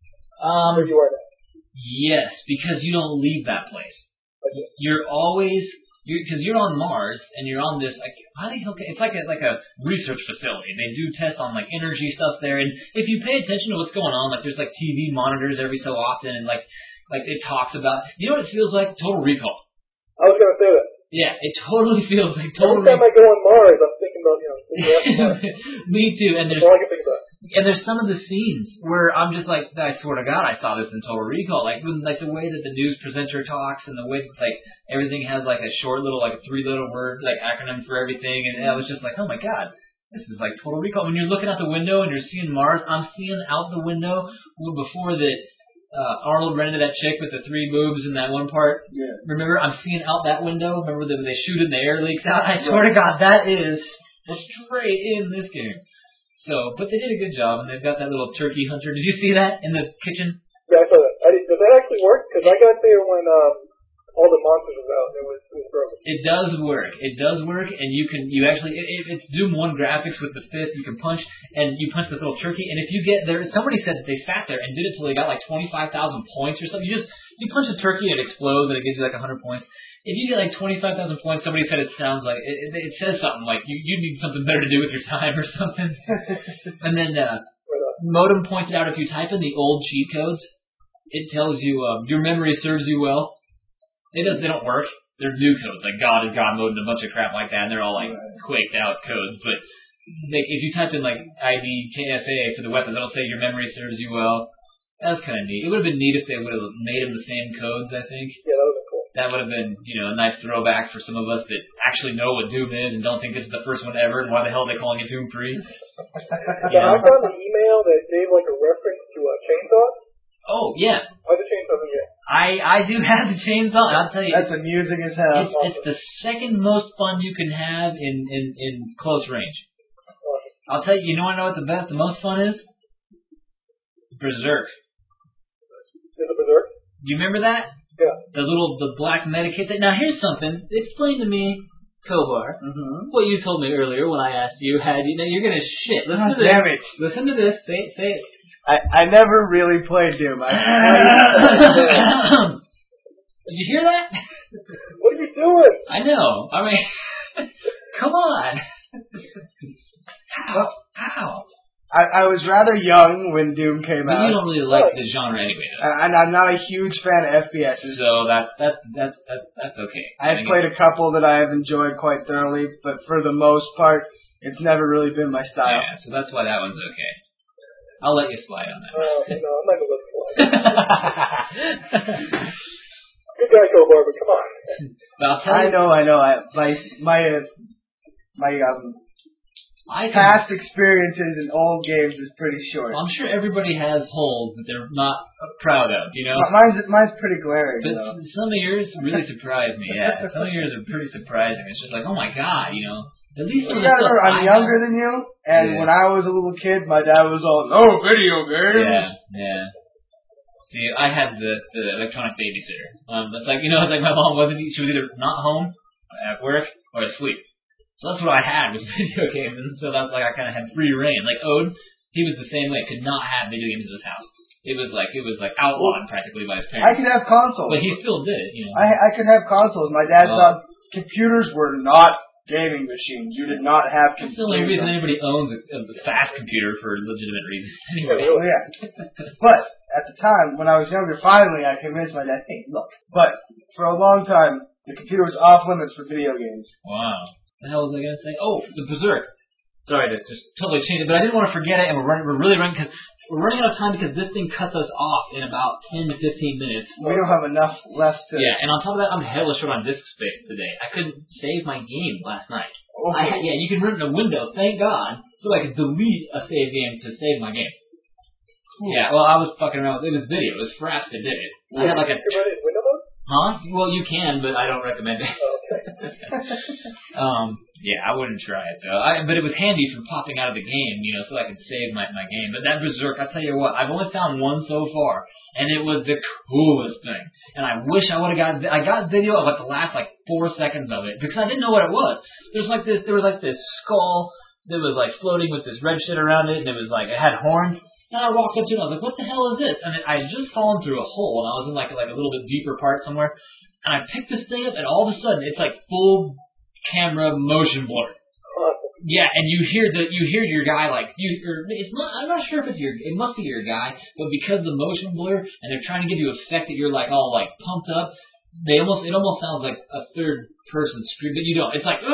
[SPEAKER 4] Where you are now?
[SPEAKER 5] Yes, because you don't leave that place.
[SPEAKER 4] Okay.
[SPEAKER 5] You're always... Because you're on Mars and you're on this, like, it's like a research facility. They do tests on like energy stuff there, and if you pay attention to what's going on, like there's like TV monitors every so often, and like it talks about, you know what it feels like? Total Recall.
[SPEAKER 4] I was gonna say that.
[SPEAKER 5] Yeah, it totally feels like Total
[SPEAKER 4] Every time I go on Mars, I'm thinking about, Mars.
[SPEAKER 5] Me too, and
[SPEAKER 4] That's all I can think about.
[SPEAKER 5] And there's some of the scenes where I'm just like, I swear to God, I saw this in Total Recall. Like the way that the news presenter talks, and the way that, like, everything has like a short little, like a 3-letter word, like acronym for everything. And I was just like, oh my God, this is like Total Recall. When you're looking out the window and you're seeing Mars, I'm seeing out the window before that. Arnold ran into that chick with the 3 boobs in that one part.
[SPEAKER 3] Yeah.
[SPEAKER 5] Remember, I'm seeing out that window. Remember that they shoot it and the air leaks out. I swear to God, that is straight in this game. So, but they did a good job, and they've got that little turkey hunter. Did you see that in the kitchen?
[SPEAKER 4] Yeah, I saw that. Does that actually work? Because I got there when all the monsters was out. It was broken.
[SPEAKER 5] It does work. It does work, and you actually, it's Doom 1 graphics with the fist. You can punch, and you punch this little turkey, and if you get there, somebody said that they sat there and did it till they got like 25,000 points or something. You punch a turkey, and it explodes, and it gives you like 100 points. If you get like 25,000 points, somebody said it sounds like, it says something like you need something better to do with your time or something. And then Modem pointed out if you type in the old cheat codes, it tells you your memory serves you well. They don't work. They're new codes, like God is God mode and a bunch of crap like that, and they're all like quaked out codes. But if you type in like ID KSA for the weapons, it'll say your memory serves you well. That was kind of neat. It would have been neat if they would have made them the same codes, I think.
[SPEAKER 4] Yeah, that would have been cool.
[SPEAKER 5] That would have been, a nice throwback for some of us that actually know what Doom is and don't think this is the first one ever, and why the hell are they calling it Doom 3?
[SPEAKER 4] I found an email that gave like a reference to Chainsaw.
[SPEAKER 5] Oh, yeah.
[SPEAKER 4] Why the Chainsaw in here?
[SPEAKER 5] I do have the chainsaw, and I'll tell you.
[SPEAKER 3] That's amusing as hell.
[SPEAKER 5] It's the second most fun you can have in close range. I'll tell you, I know what the most fun is? Berserk.
[SPEAKER 4] Is it Berserk?
[SPEAKER 5] You remember that?
[SPEAKER 4] Yeah.
[SPEAKER 5] The black medikit. Now here's something. Explain to me, Kovar, what you told me earlier when I asked you how you're gonna shit. Listen to this.
[SPEAKER 3] Damn it.
[SPEAKER 5] Listen to this. Say it.
[SPEAKER 3] I never really played Doom.
[SPEAKER 5] Did you hear that?
[SPEAKER 4] What are you doing?
[SPEAKER 5] I know. I mean, come on. How?
[SPEAKER 3] I was rather young when Doom came
[SPEAKER 5] But
[SPEAKER 3] out.
[SPEAKER 5] you don't really like the genre anyway, though.
[SPEAKER 3] And I'm not a huge fan of FPS.
[SPEAKER 5] So that's okay.
[SPEAKER 3] I've played a couple that I have enjoyed quite thoroughly, but for the most part, it's never really been my style.
[SPEAKER 5] Yeah, so that's why that one's okay. I'll let you slide on that.
[SPEAKER 4] No, I'm not gonna let you slide. Good guy, Kovar, but come on.
[SPEAKER 5] But I'll tell you,
[SPEAKER 3] I know. My past experiences in old games is pretty short.
[SPEAKER 5] I'm sure everybody has holes that they're not proud of,
[SPEAKER 3] Mine's pretty glaring.
[SPEAKER 5] But
[SPEAKER 3] though.
[SPEAKER 5] some of yours really surprised me. Yeah, some of yours are pretty surprising. It's just like, oh my God, At least
[SPEAKER 3] You gotta remember, I'm younger than you, and when I was a little kid, my dad was all, "No video games."
[SPEAKER 5] Yeah. See, I had the electronic babysitter. It's like it's like my mom she was either not home, at work, or asleep. So that's what I had was video games, and so that's like I kind of had free reign. Like Ode, he was the same way. Could not have video games in his house. It was like outlawed practically by his parents.
[SPEAKER 3] I could have consoles,
[SPEAKER 5] but he still did.
[SPEAKER 3] I could have consoles. My dad thought computers were not gaming machines. You did not have computers.
[SPEAKER 5] That's the only reason anybody owns a fast computer for legitimate reasons. Anyway.
[SPEAKER 3] Yeah. But at the time, when I was younger, finally I convinced my dad, hey, look. But for a long time, the computer was off limits for video games.
[SPEAKER 5] Wow. What the hell was I going to say? Oh, the Berserk. Sorry to just totally change it, but I didn't want to forget it, and we're really running because we're running out of time because this thing cuts us off in about 10 to 15 minutes.
[SPEAKER 3] We don't have enough left to...
[SPEAKER 5] Yeah, and on top of that, I'm hella short on disk space today. I couldn't save my game last night.
[SPEAKER 3] Okay.
[SPEAKER 5] You can run it in a window, thank God. so I could delete a save game to save my game. Yeah, well, I was fucking around with it. It was video. It was Fraps that did it. I had like a...
[SPEAKER 4] You run it in window mode?
[SPEAKER 5] Huh? Well, you can, but I don't recommend it.
[SPEAKER 4] Oh, okay.
[SPEAKER 5] Yeah, I wouldn't try it though. But it was handy for popping out of the game, you know, so I could save my game. But that Berserk, I tell you what, I've only found one so far, and it was the coolest thing. And I wish I would have I got video of like the last like 4 seconds of it because I didn't know what it was. There was like this skull that was like floating with this red shit around it, and it was like it had horns. And I walked up to it, and I was like, "What the hell is this?" And I had just fallen through a hole, and I was in like a little bit deeper part somewhere. And I picked this thing up, and all of a sudden, it's like full camera motion blur. Yeah, and you hear your guy like it's not. I'm not sure if it's it must be your guy, but because of the motion blur, and they're trying to give you an effect that you're like all like pumped up, it almost sounds like a third person scream, but you don't. It's like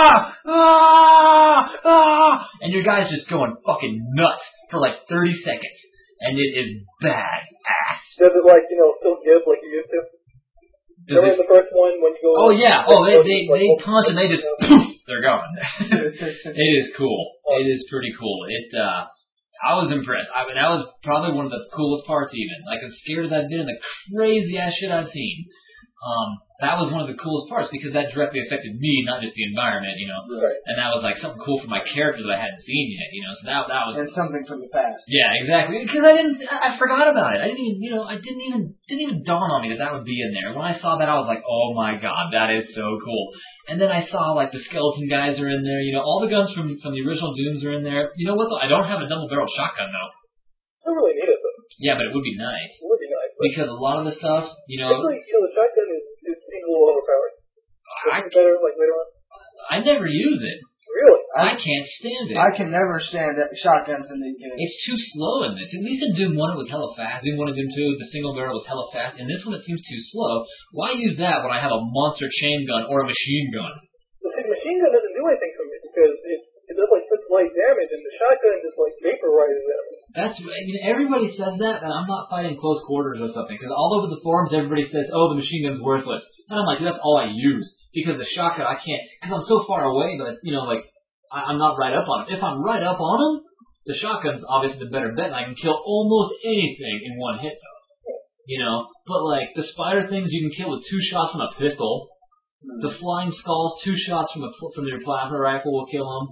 [SPEAKER 5] and your guy's just going fucking nuts for like 30 seconds, and it is bad ass.
[SPEAKER 4] Does it like still give like you used to? Remember the first one when you go?
[SPEAKER 5] Oh yeah. Oh, they punch and they just poof, they're gone. It is cool. It is pretty cool. I was impressed. That was probably one of the coolest parts. Even like as scared as I've been, and the crazy ass shit I've seen. That was one of the coolest parts because that directly affected me, not just the environment,
[SPEAKER 4] Right.
[SPEAKER 5] And that was like something cool for my character that I hadn't seen yet, So that was.
[SPEAKER 3] And something from the past.
[SPEAKER 5] Yeah, exactly. Because I forgot about it. I didn't even dawn on me that would be in there. When I saw that, I was like, oh my god, that is so cool. And then I saw like the skeleton guys are in there. All the guns from the original Dooms are in there. You know what though? I don't have a double barrel shotgun though.
[SPEAKER 4] I don't really need it though.
[SPEAKER 5] Yeah, but it would be nice.
[SPEAKER 4] It would be nice.
[SPEAKER 5] Because a lot of the stuff,
[SPEAKER 4] Actually, the shotgun is seems a little overpowered. It's better like later on.
[SPEAKER 5] I never use it.
[SPEAKER 4] Really?
[SPEAKER 5] I can't stand it.
[SPEAKER 3] I can never stand shotguns in these games.
[SPEAKER 5] It's too slow in this. At least in Doom 1 it was hella fast. Doom 1 and Doom 2, the single barrel was hella fast. In this one it seems too slow. Why use that when I have a monster chain gun or a machine gun?
[SPEAKER 4] The machine gun doesn't do anything for me because it does like such light damage, and the shotgun just like vaporizes them.
[SPEAKER 5] That's everybody says that, and I'm not fighting close quarters or something. Because all over the forums everybody says, "Oh, the machine gun's worthless," and I'm like, that's all I use because the shotgun I can't because I'm so far away that I'm not right up on him. If I'm right up on him, the shotgun's obviously the better bet, and I can kill almost anything in one hit, though. But like the spider things, you can kill with 2 shots from a pistol. The flying skulls, 2 shots from your plasma rifle will kill them.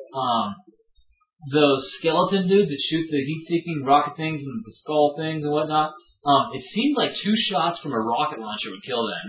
[SPEAKER 5] Those skeleton dudes that shoot the heat-seeking rocket things and the skull things and whatnot. It seems like 2 shots from a rocket launcher would kill them.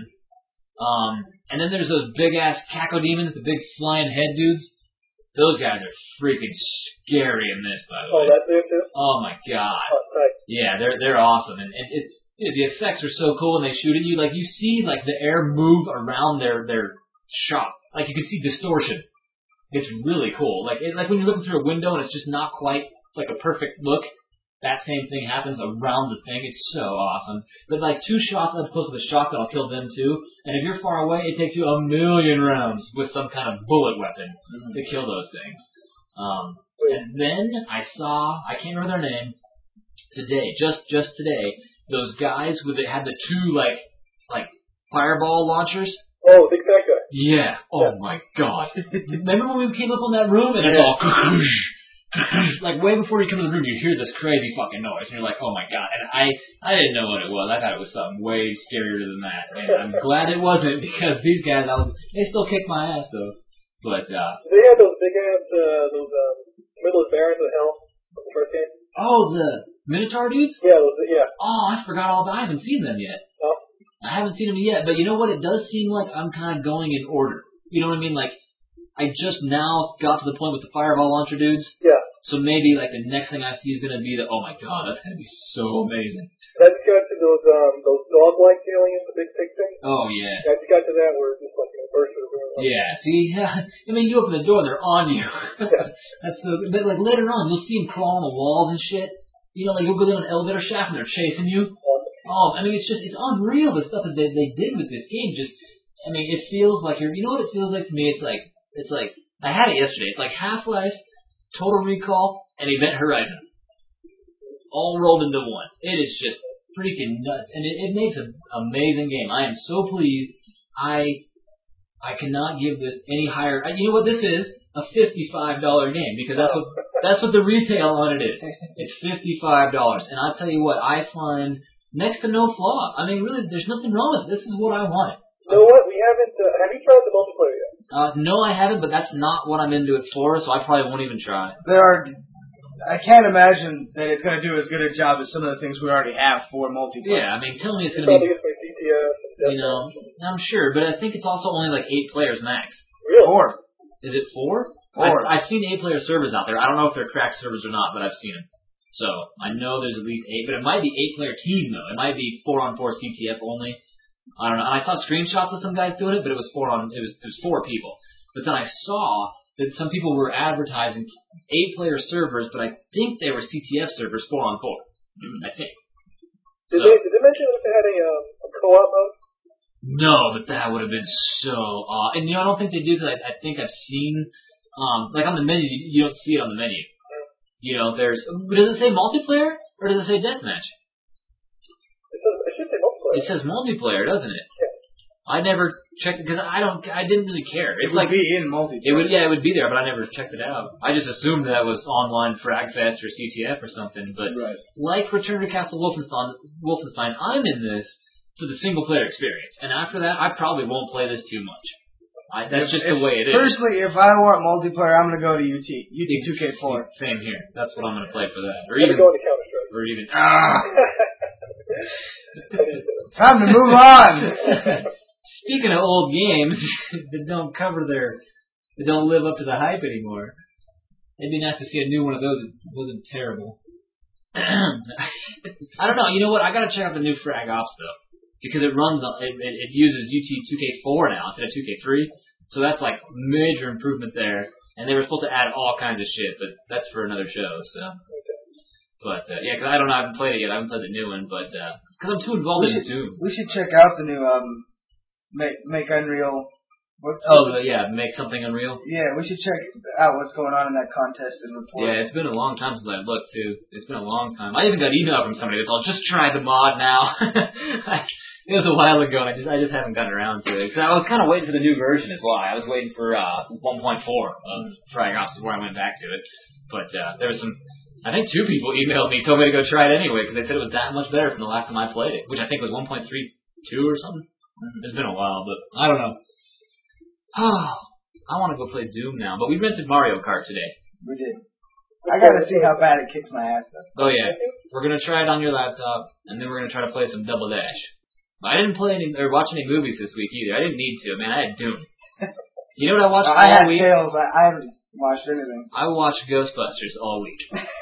[SPEAKER 5] And then there's those big-ass cacodemons, the big flying head dudes. Those guys are freaking scary in this, by the way.
[SPEAKER 4] Oh, that's there too?
[SPEAKER 5] Oh my god.
[SPEAKER 4] Oh, nice.
[SPEAKER 5] Yeah, they're awesome, and the effects are so cool when they shoot at you. Like you see, like the air move around their shot. Like you can see distortion. It's really cool. Like when you're looking through a window and it's just not quite like a perfect look. That same thing happens around the thing. It's so awesome. But like 2 shots as opposed to the shotgun will kill them too. And if you're far away, it takes you 1,000,000 rounds with some kind of bullet weapon to kill those things. And then I can't remember their name today, just today, those guys had the 2 like fireball launchers.
[SPEAKER 4] Oh, big fat guy.
[SPEAKER 5] Yeah. Oh my god. Remember when we came up on that room and it's all like way before you come in the room, you hear this crazy fucking noise, and you're like, "Oh my god!" And I didn't know what it was. I thought it was something way scarier than that. And I'm glad it wasn't because these guys, they still kick my ass though. But
[SPEAKER 4] they had those big ass, those Midless Barons of Hell from the first game.
[SPEAKER 5] Oh, the Minotaur dudes?
[SPEAKER 4] Yeah, yeah.
[SPEAKER 5] Oh, I forgot all about. I haven't seen them yet.
[SPEAKER 4] Oh.
[SPEAKER 5] I haven't seen them yet. But you know what? It does seem like I'm kind of going in order. You know what I mean? Like. I just now got to the point with the fireball launcher dudes.
[SPEAKER 4] Yeah.
[SPEAKER 5] So maybe like the next thing I see is gonna be oh my god, that's gonna be so amazing.
[SPEAKER 4] I just got to those dog-like aliens, the big pig thing.
[SPEAKER 5] Oh yeah.
[SPEAKER 4] I just got to that where it's just like burst through the room.
[SPEAKER 5] Yeah. See, I mean, you open the door and they're on you.
[SPEAKER 4] Yeah.
[SPEAKER 5] That's so. But like later on, you'll see them crawl on the walls and shit. Like you'll go down an elevator shaft and they're chasing you. Oh, I mean, it's unreal the stuff that they did with this game. It feels like you know what it feels like to me? It's like, I had it yesterday. It's like Half-Life, Total Recall, and Event Horizon. All rolled into one. It is just freaking nuts. And it makes an amazing game. I am so pleased. I cannot give this any higher. You know what this is? a $55 game because that's what the retail on it is. It's $55, and I'll tell you what, I find next to no flaw. I mean, really, there's nothing wrong with it. This is what I want.
[SPEAKER 4] You know what? We haven't. Have you tried the multiplayer yet?
[SPEAKER 5] No, I haven't, but that's not what I'm into it for, so I probably won't even try.
[SPEAKER 3] I can't imagine that it's going to do as good a job as some of the things we already have for multiplayer.
[SPEAKER 5] Yeah, I mean, tell me it's going to
[SPEAKER 4] Probably
[SPEAKER 5] be,
[SPEAKER 4] gets my CTS and
[SPEAKER 5] you know, I'm sure, but I think it's also only like 8 players max.
[SPEAKER 4] Really?
[SPEAKER 3] 4.
[SPEAKER 5] Is it 4?
[SPEAKER 3] 4.
[SPEAKER 5] I've seen 8-player servers out there. I don't know if they're cracked servers or not, but I've seen them. So I know there's at least 8, but it might be 8-player team though. It might be 4-on-4 CTF only. I don't know. And I saw screenshots of some guys doing it, but it was 4 people. But then I saw that some people were advertising 8-player servers, but I think they were CTF servers 4-on-4. I think.
[SPEAKER 4] Did they mention that they had a co-op mode?
[SPEAKER 5] No, but that would have been so and I don't think they do because I think I've seen like on the menu you don't see it on the menu. Does it say multiplayer or does it say deathmatch?
[SPEAKER 4] It should say multiplayer.
[SPEAKER 5] It says multiplayer, doesn't it?
[SPEAKER 4] Yeah.
[SPEAKER 5] I never checked it because I didn't really care.
[SPEAKER 3] It would be in multiplayer.
[SPEAKER 5] It would be there, but I never checked it out. I just assumed that was online Fragfest or CTF or something. But like Return to Castle Wolfenstein, I'm in this for the single player experience, and after that, I probably won't play this too much. That's just the way it is.
[SPEAKER 3] Personally, if I want multiplayer, I'm going to go to UT 2K4.
[SPEAKER 5] Same here. That's what I'm going to play for that.
[SPEAKER 4] Or even going to Counter-Strike.
[SPEAKER 5] Or even.
[SPEAKER 3] Time to move on.
[SPEAKER 5] Speaking of old games that don't live up to the hype anymore, it'd be nice to see a new one of those that wasn't terrible. I don't know. You know what? I gotta check out the new Frag Ops though, because it runs on it uses UT 2K4 now instead of 2K3, so that's like major improvement there. And they were supposed to add all kinds of shit, but that's for another show. So, but yeah, because I haven't played it yet. I haven't played the new one, but because I'm too involved in it too.
[SPEAKER 3] We should check out the new Make Unreal.
[SPEAKER 5] Make something Unreal.
[SPEAKER 3] Yeah, we should check out what's going on in that contest and report.
[SPEAKER 5] Yeah, it's been a long time since I've looked too. It's been a long time. I even got email from somebody that's all, just try the mod now. It was a while ago, and I just haven't gotten around to it. Because I was kind of waiting for the new version is why. I was waiting for 1.4 of Frag Ops before I went back to it. But there was I think 2 people emailed me, told me to go try it anyway, because they said it was that much better from the last time I played it, which I think was 1.32 or something. It's been a while, but I don't know. I want to go play Doom now, but we rented Mario Kart today.
[SPEAKER 3] We did. I gotta see how bad it kicks my ass though.
[SPEAKER 5] Oh yeah, we're gonna try it on your laptop, and then we're gonna try to play some Double Dash. But I didn't play or watch any movies this week either. I didn't need to, man. I had Doom. You know what I watched all week?
[SPEAKER 3] I had Tales. I haven't watched anything.
[SPEAKER 5] I watched Ghostbusters all week.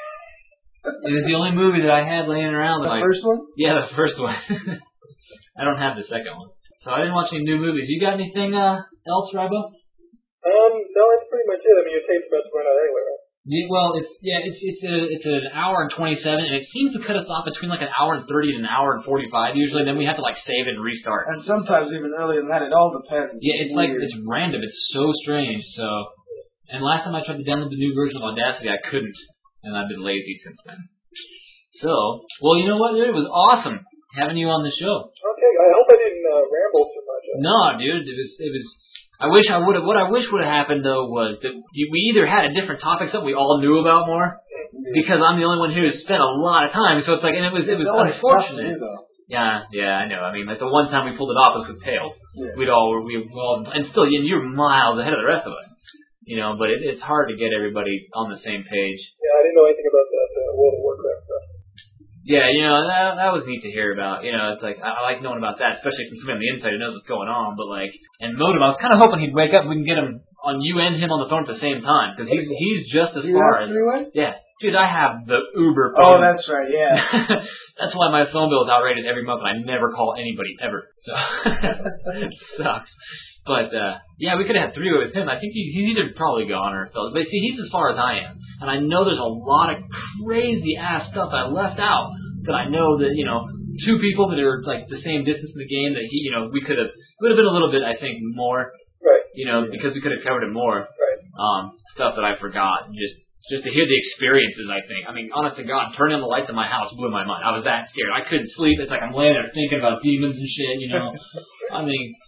[SPEAKER 5] It was the only movie that I had laying around.
[SPEAKER 3] The first one?
[SPEAKER 5] Yeah, the first one. I don't have the second one. So I didn't watch any new movies. You got anything else, Rybo?
[SPEAKER 4] No, that's pretty much it. I mean, your tape's about to run out anyway, right?
[SPEAKER 5] Yeah, well, it's an hour and 27, and it seems to cut us off between like an hour and 30 and an hour and 45 usually. Then we have to like save it and restart.
[SPEAKER 3] And sometimes even earlier than that. It all depends.
[SPEAKER 5] Yeah, it's like it's random. It's so strange. So, and last time I tried to download the new version of Audacity, I couldn't, and I've been lazy since then. So, well, you know what, dude? It was awesome having you on the show.
[SPEAKER 4] Okay, I hope I didn't ramble too much.
[SPEAKER 5] No, dude, it was. I wish I would have. What I wish would have happened though was that we either had a different topic, something we all knew about more, because I'm the only one here who spent a lot of time. So it's like, and it was unfortunate. Yeah, I know. I mean, like the one time we pulled it off was with Tails. Yeah. We all, and still, you're miles ahead of the rest of us. You know, but it's hard to get everybody on the same page.
[SPEAKER 4] Yeah, I didn't know anything about that World of Warcraft stuff.
[SPEAKER 5] Yeah, you know, that was neat to hear about. You know, it's like, I like knowing about that, especially from somebody on the inside who knows what's going on. But like, and Modem, I was kind of hoping he'd wake up and we can get him on you and him on the phone at the same time, because he's just as far as. Yeah. Dude, I have the Uber phone.
[SPEAKER 3] Oh, that's right, yeah.
[SPEAKER 5] That's why my phone bill is outrageous every month, and I never call anybody, ever. So, it sucks. But, yeah, we could have had 3 with him. I think he's either probably gone or fell. But see, he's as far as I am. And I know there's a lot of crazy-ass stuff I left out. But I know that, you know, 2 people that are, like, the same distance in the game that he, you know, we could have, it would have been a little bit, I think, more.
[SPEAKER 4] Right.
[SPEAKER 5] You know, because we could have covered it more.
[SPEAKER 4] Right.
[SPEAKER 5] Stuff that I forgot. Just to hear the experiences, I think. I mean, honest to God, turning on the lights in my house blew my mind. I was that scared. I couldn't sleep. It's like I'm laying there thinking about demons and shit, you know. I mean,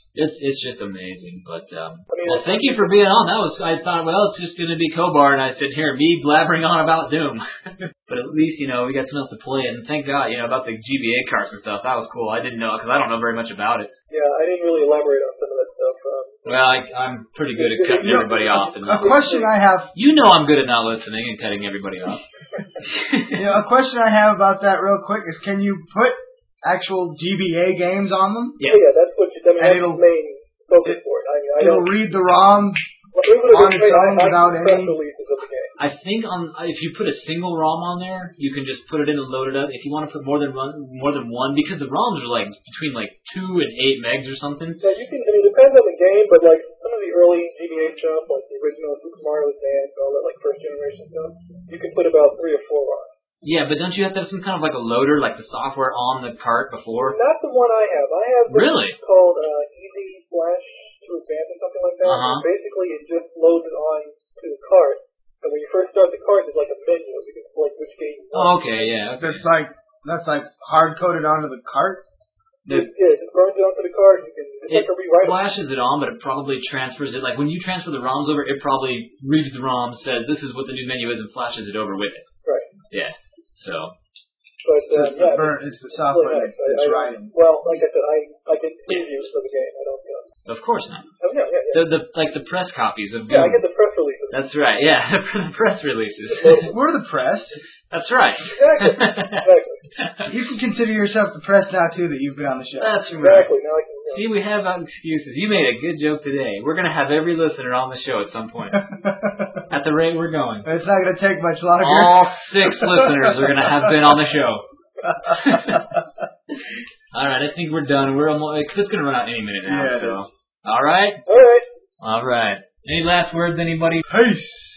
[SPEAKER 5] It's just amazing. But
[SPEAKER 4] mean,
[SPEAKER 5] well, thank you for being on. I thought, well, it's just going to be Kobar, and I said, here, me blabbering on about Doom. But at least, we got something else to play, and thank God, about the GBA carts and stuff. That was cool. I didn't know, because I don't know very much about it.
[SPEAKER 4] Yeah, I didn't really elaborate on some of that stuff.
[SPEAKER 5] Well, I'm pretty good at cutting everybody off. And
[SPEAKER 3] a question I have.
[SPEAKER 5] I'm good at not listening and cutting everybody off.
[SPEAKER 3] A question I have about that real quick is, can you put actual GBA games on them?
[SPEAKER 5] Yeah,
[SPEAKER 4] that's what that's the main focus for it.
[SPEAKER 3] It'll read the ROM on its own without any
[SPEAKER 4] releases of the game.
[SPEAKER 5] I think if you put a single ROM on there, you can just put it in and load it up. If you want to put more than one, because the ROMs are between 2 and 8 megs or something.
[SPEAKER 4] Yeah, you can. It depends on the game, but some of the early GBA stuff, like the original Super Mario Advance, all that first generation stuff, you can put about 3 or 4 ROMs.
[SPEAKER 5] Yeah, but don't you have to have some kind of a loader, like the software on the cart before?
[SPEAKER 4] Not the one I have. I have
[SPEAKER 5] really
[SPEAKER 4] called Easy Flash to Advance or something like that.
[SPEAKER 5] Uh-huh.
[SPEAKER 4] Basically, it just loads it on to the cart. And when you first start the cart, there's a menu. You can select which game you want.
[SPEAKER 5] Oh, okay, yeah. Okay.
[SPEAKER 3] That's hard coded onto the cart.
[SPEAKER 4] It just burns it onto the cart. You can. It's like a rewrite.
[SPEAKER 5] It flashes it on, but it probably transfers it. When you transfer the ROMs over, it probably reads the ROM, says this is what the new menu is, and flashes it over with it.
[SPEAKER 4] Right.
[SPEAKER 5] Yeah. So.
[SPEAKER 3] But it's the software that's writing.
[SPEAKER 4] Well, like I said, I get previews for the game. I don't.
[SPEAKER 5] Of course not.
[SPEAKER 4] Oh, yeah.
[SPEAKER 5] The press copies of Doom.
[SPEAKER 4] Yeah, I get the press releases.
[SPEAKER 5] That's right. Yeah, the press releases.
[SPEAKER 3] We're the press.
[SPEAKER 5] That's right.
[SPEAKER 4] Exactly.
[SPEAKER 3] You can consider yourself the press now too that you've been on the show.
[SPEAKER 5] That's right.
[SPEAKER 4] Exactly. Now I can.
[SPEAKER 5] See, we have excuses. You made a good joke today. We're gonna have every listener on the show at some point. At the rate we're going.
[SPEAKER 3] It's not gonna take much longer.
[SPEAKER 5] All 6 listeners are gonna have been on the show. All right, I think we're done. We're almost. It's gonna run out any minute now.
[SPEAKER 3] Yeah,
[SPEAKER 5] so. All right.
[SPEAKER 4] All right.
[SPEAKER 5] All right. Any last words, anybody?
[SPEAKER 3] Peace.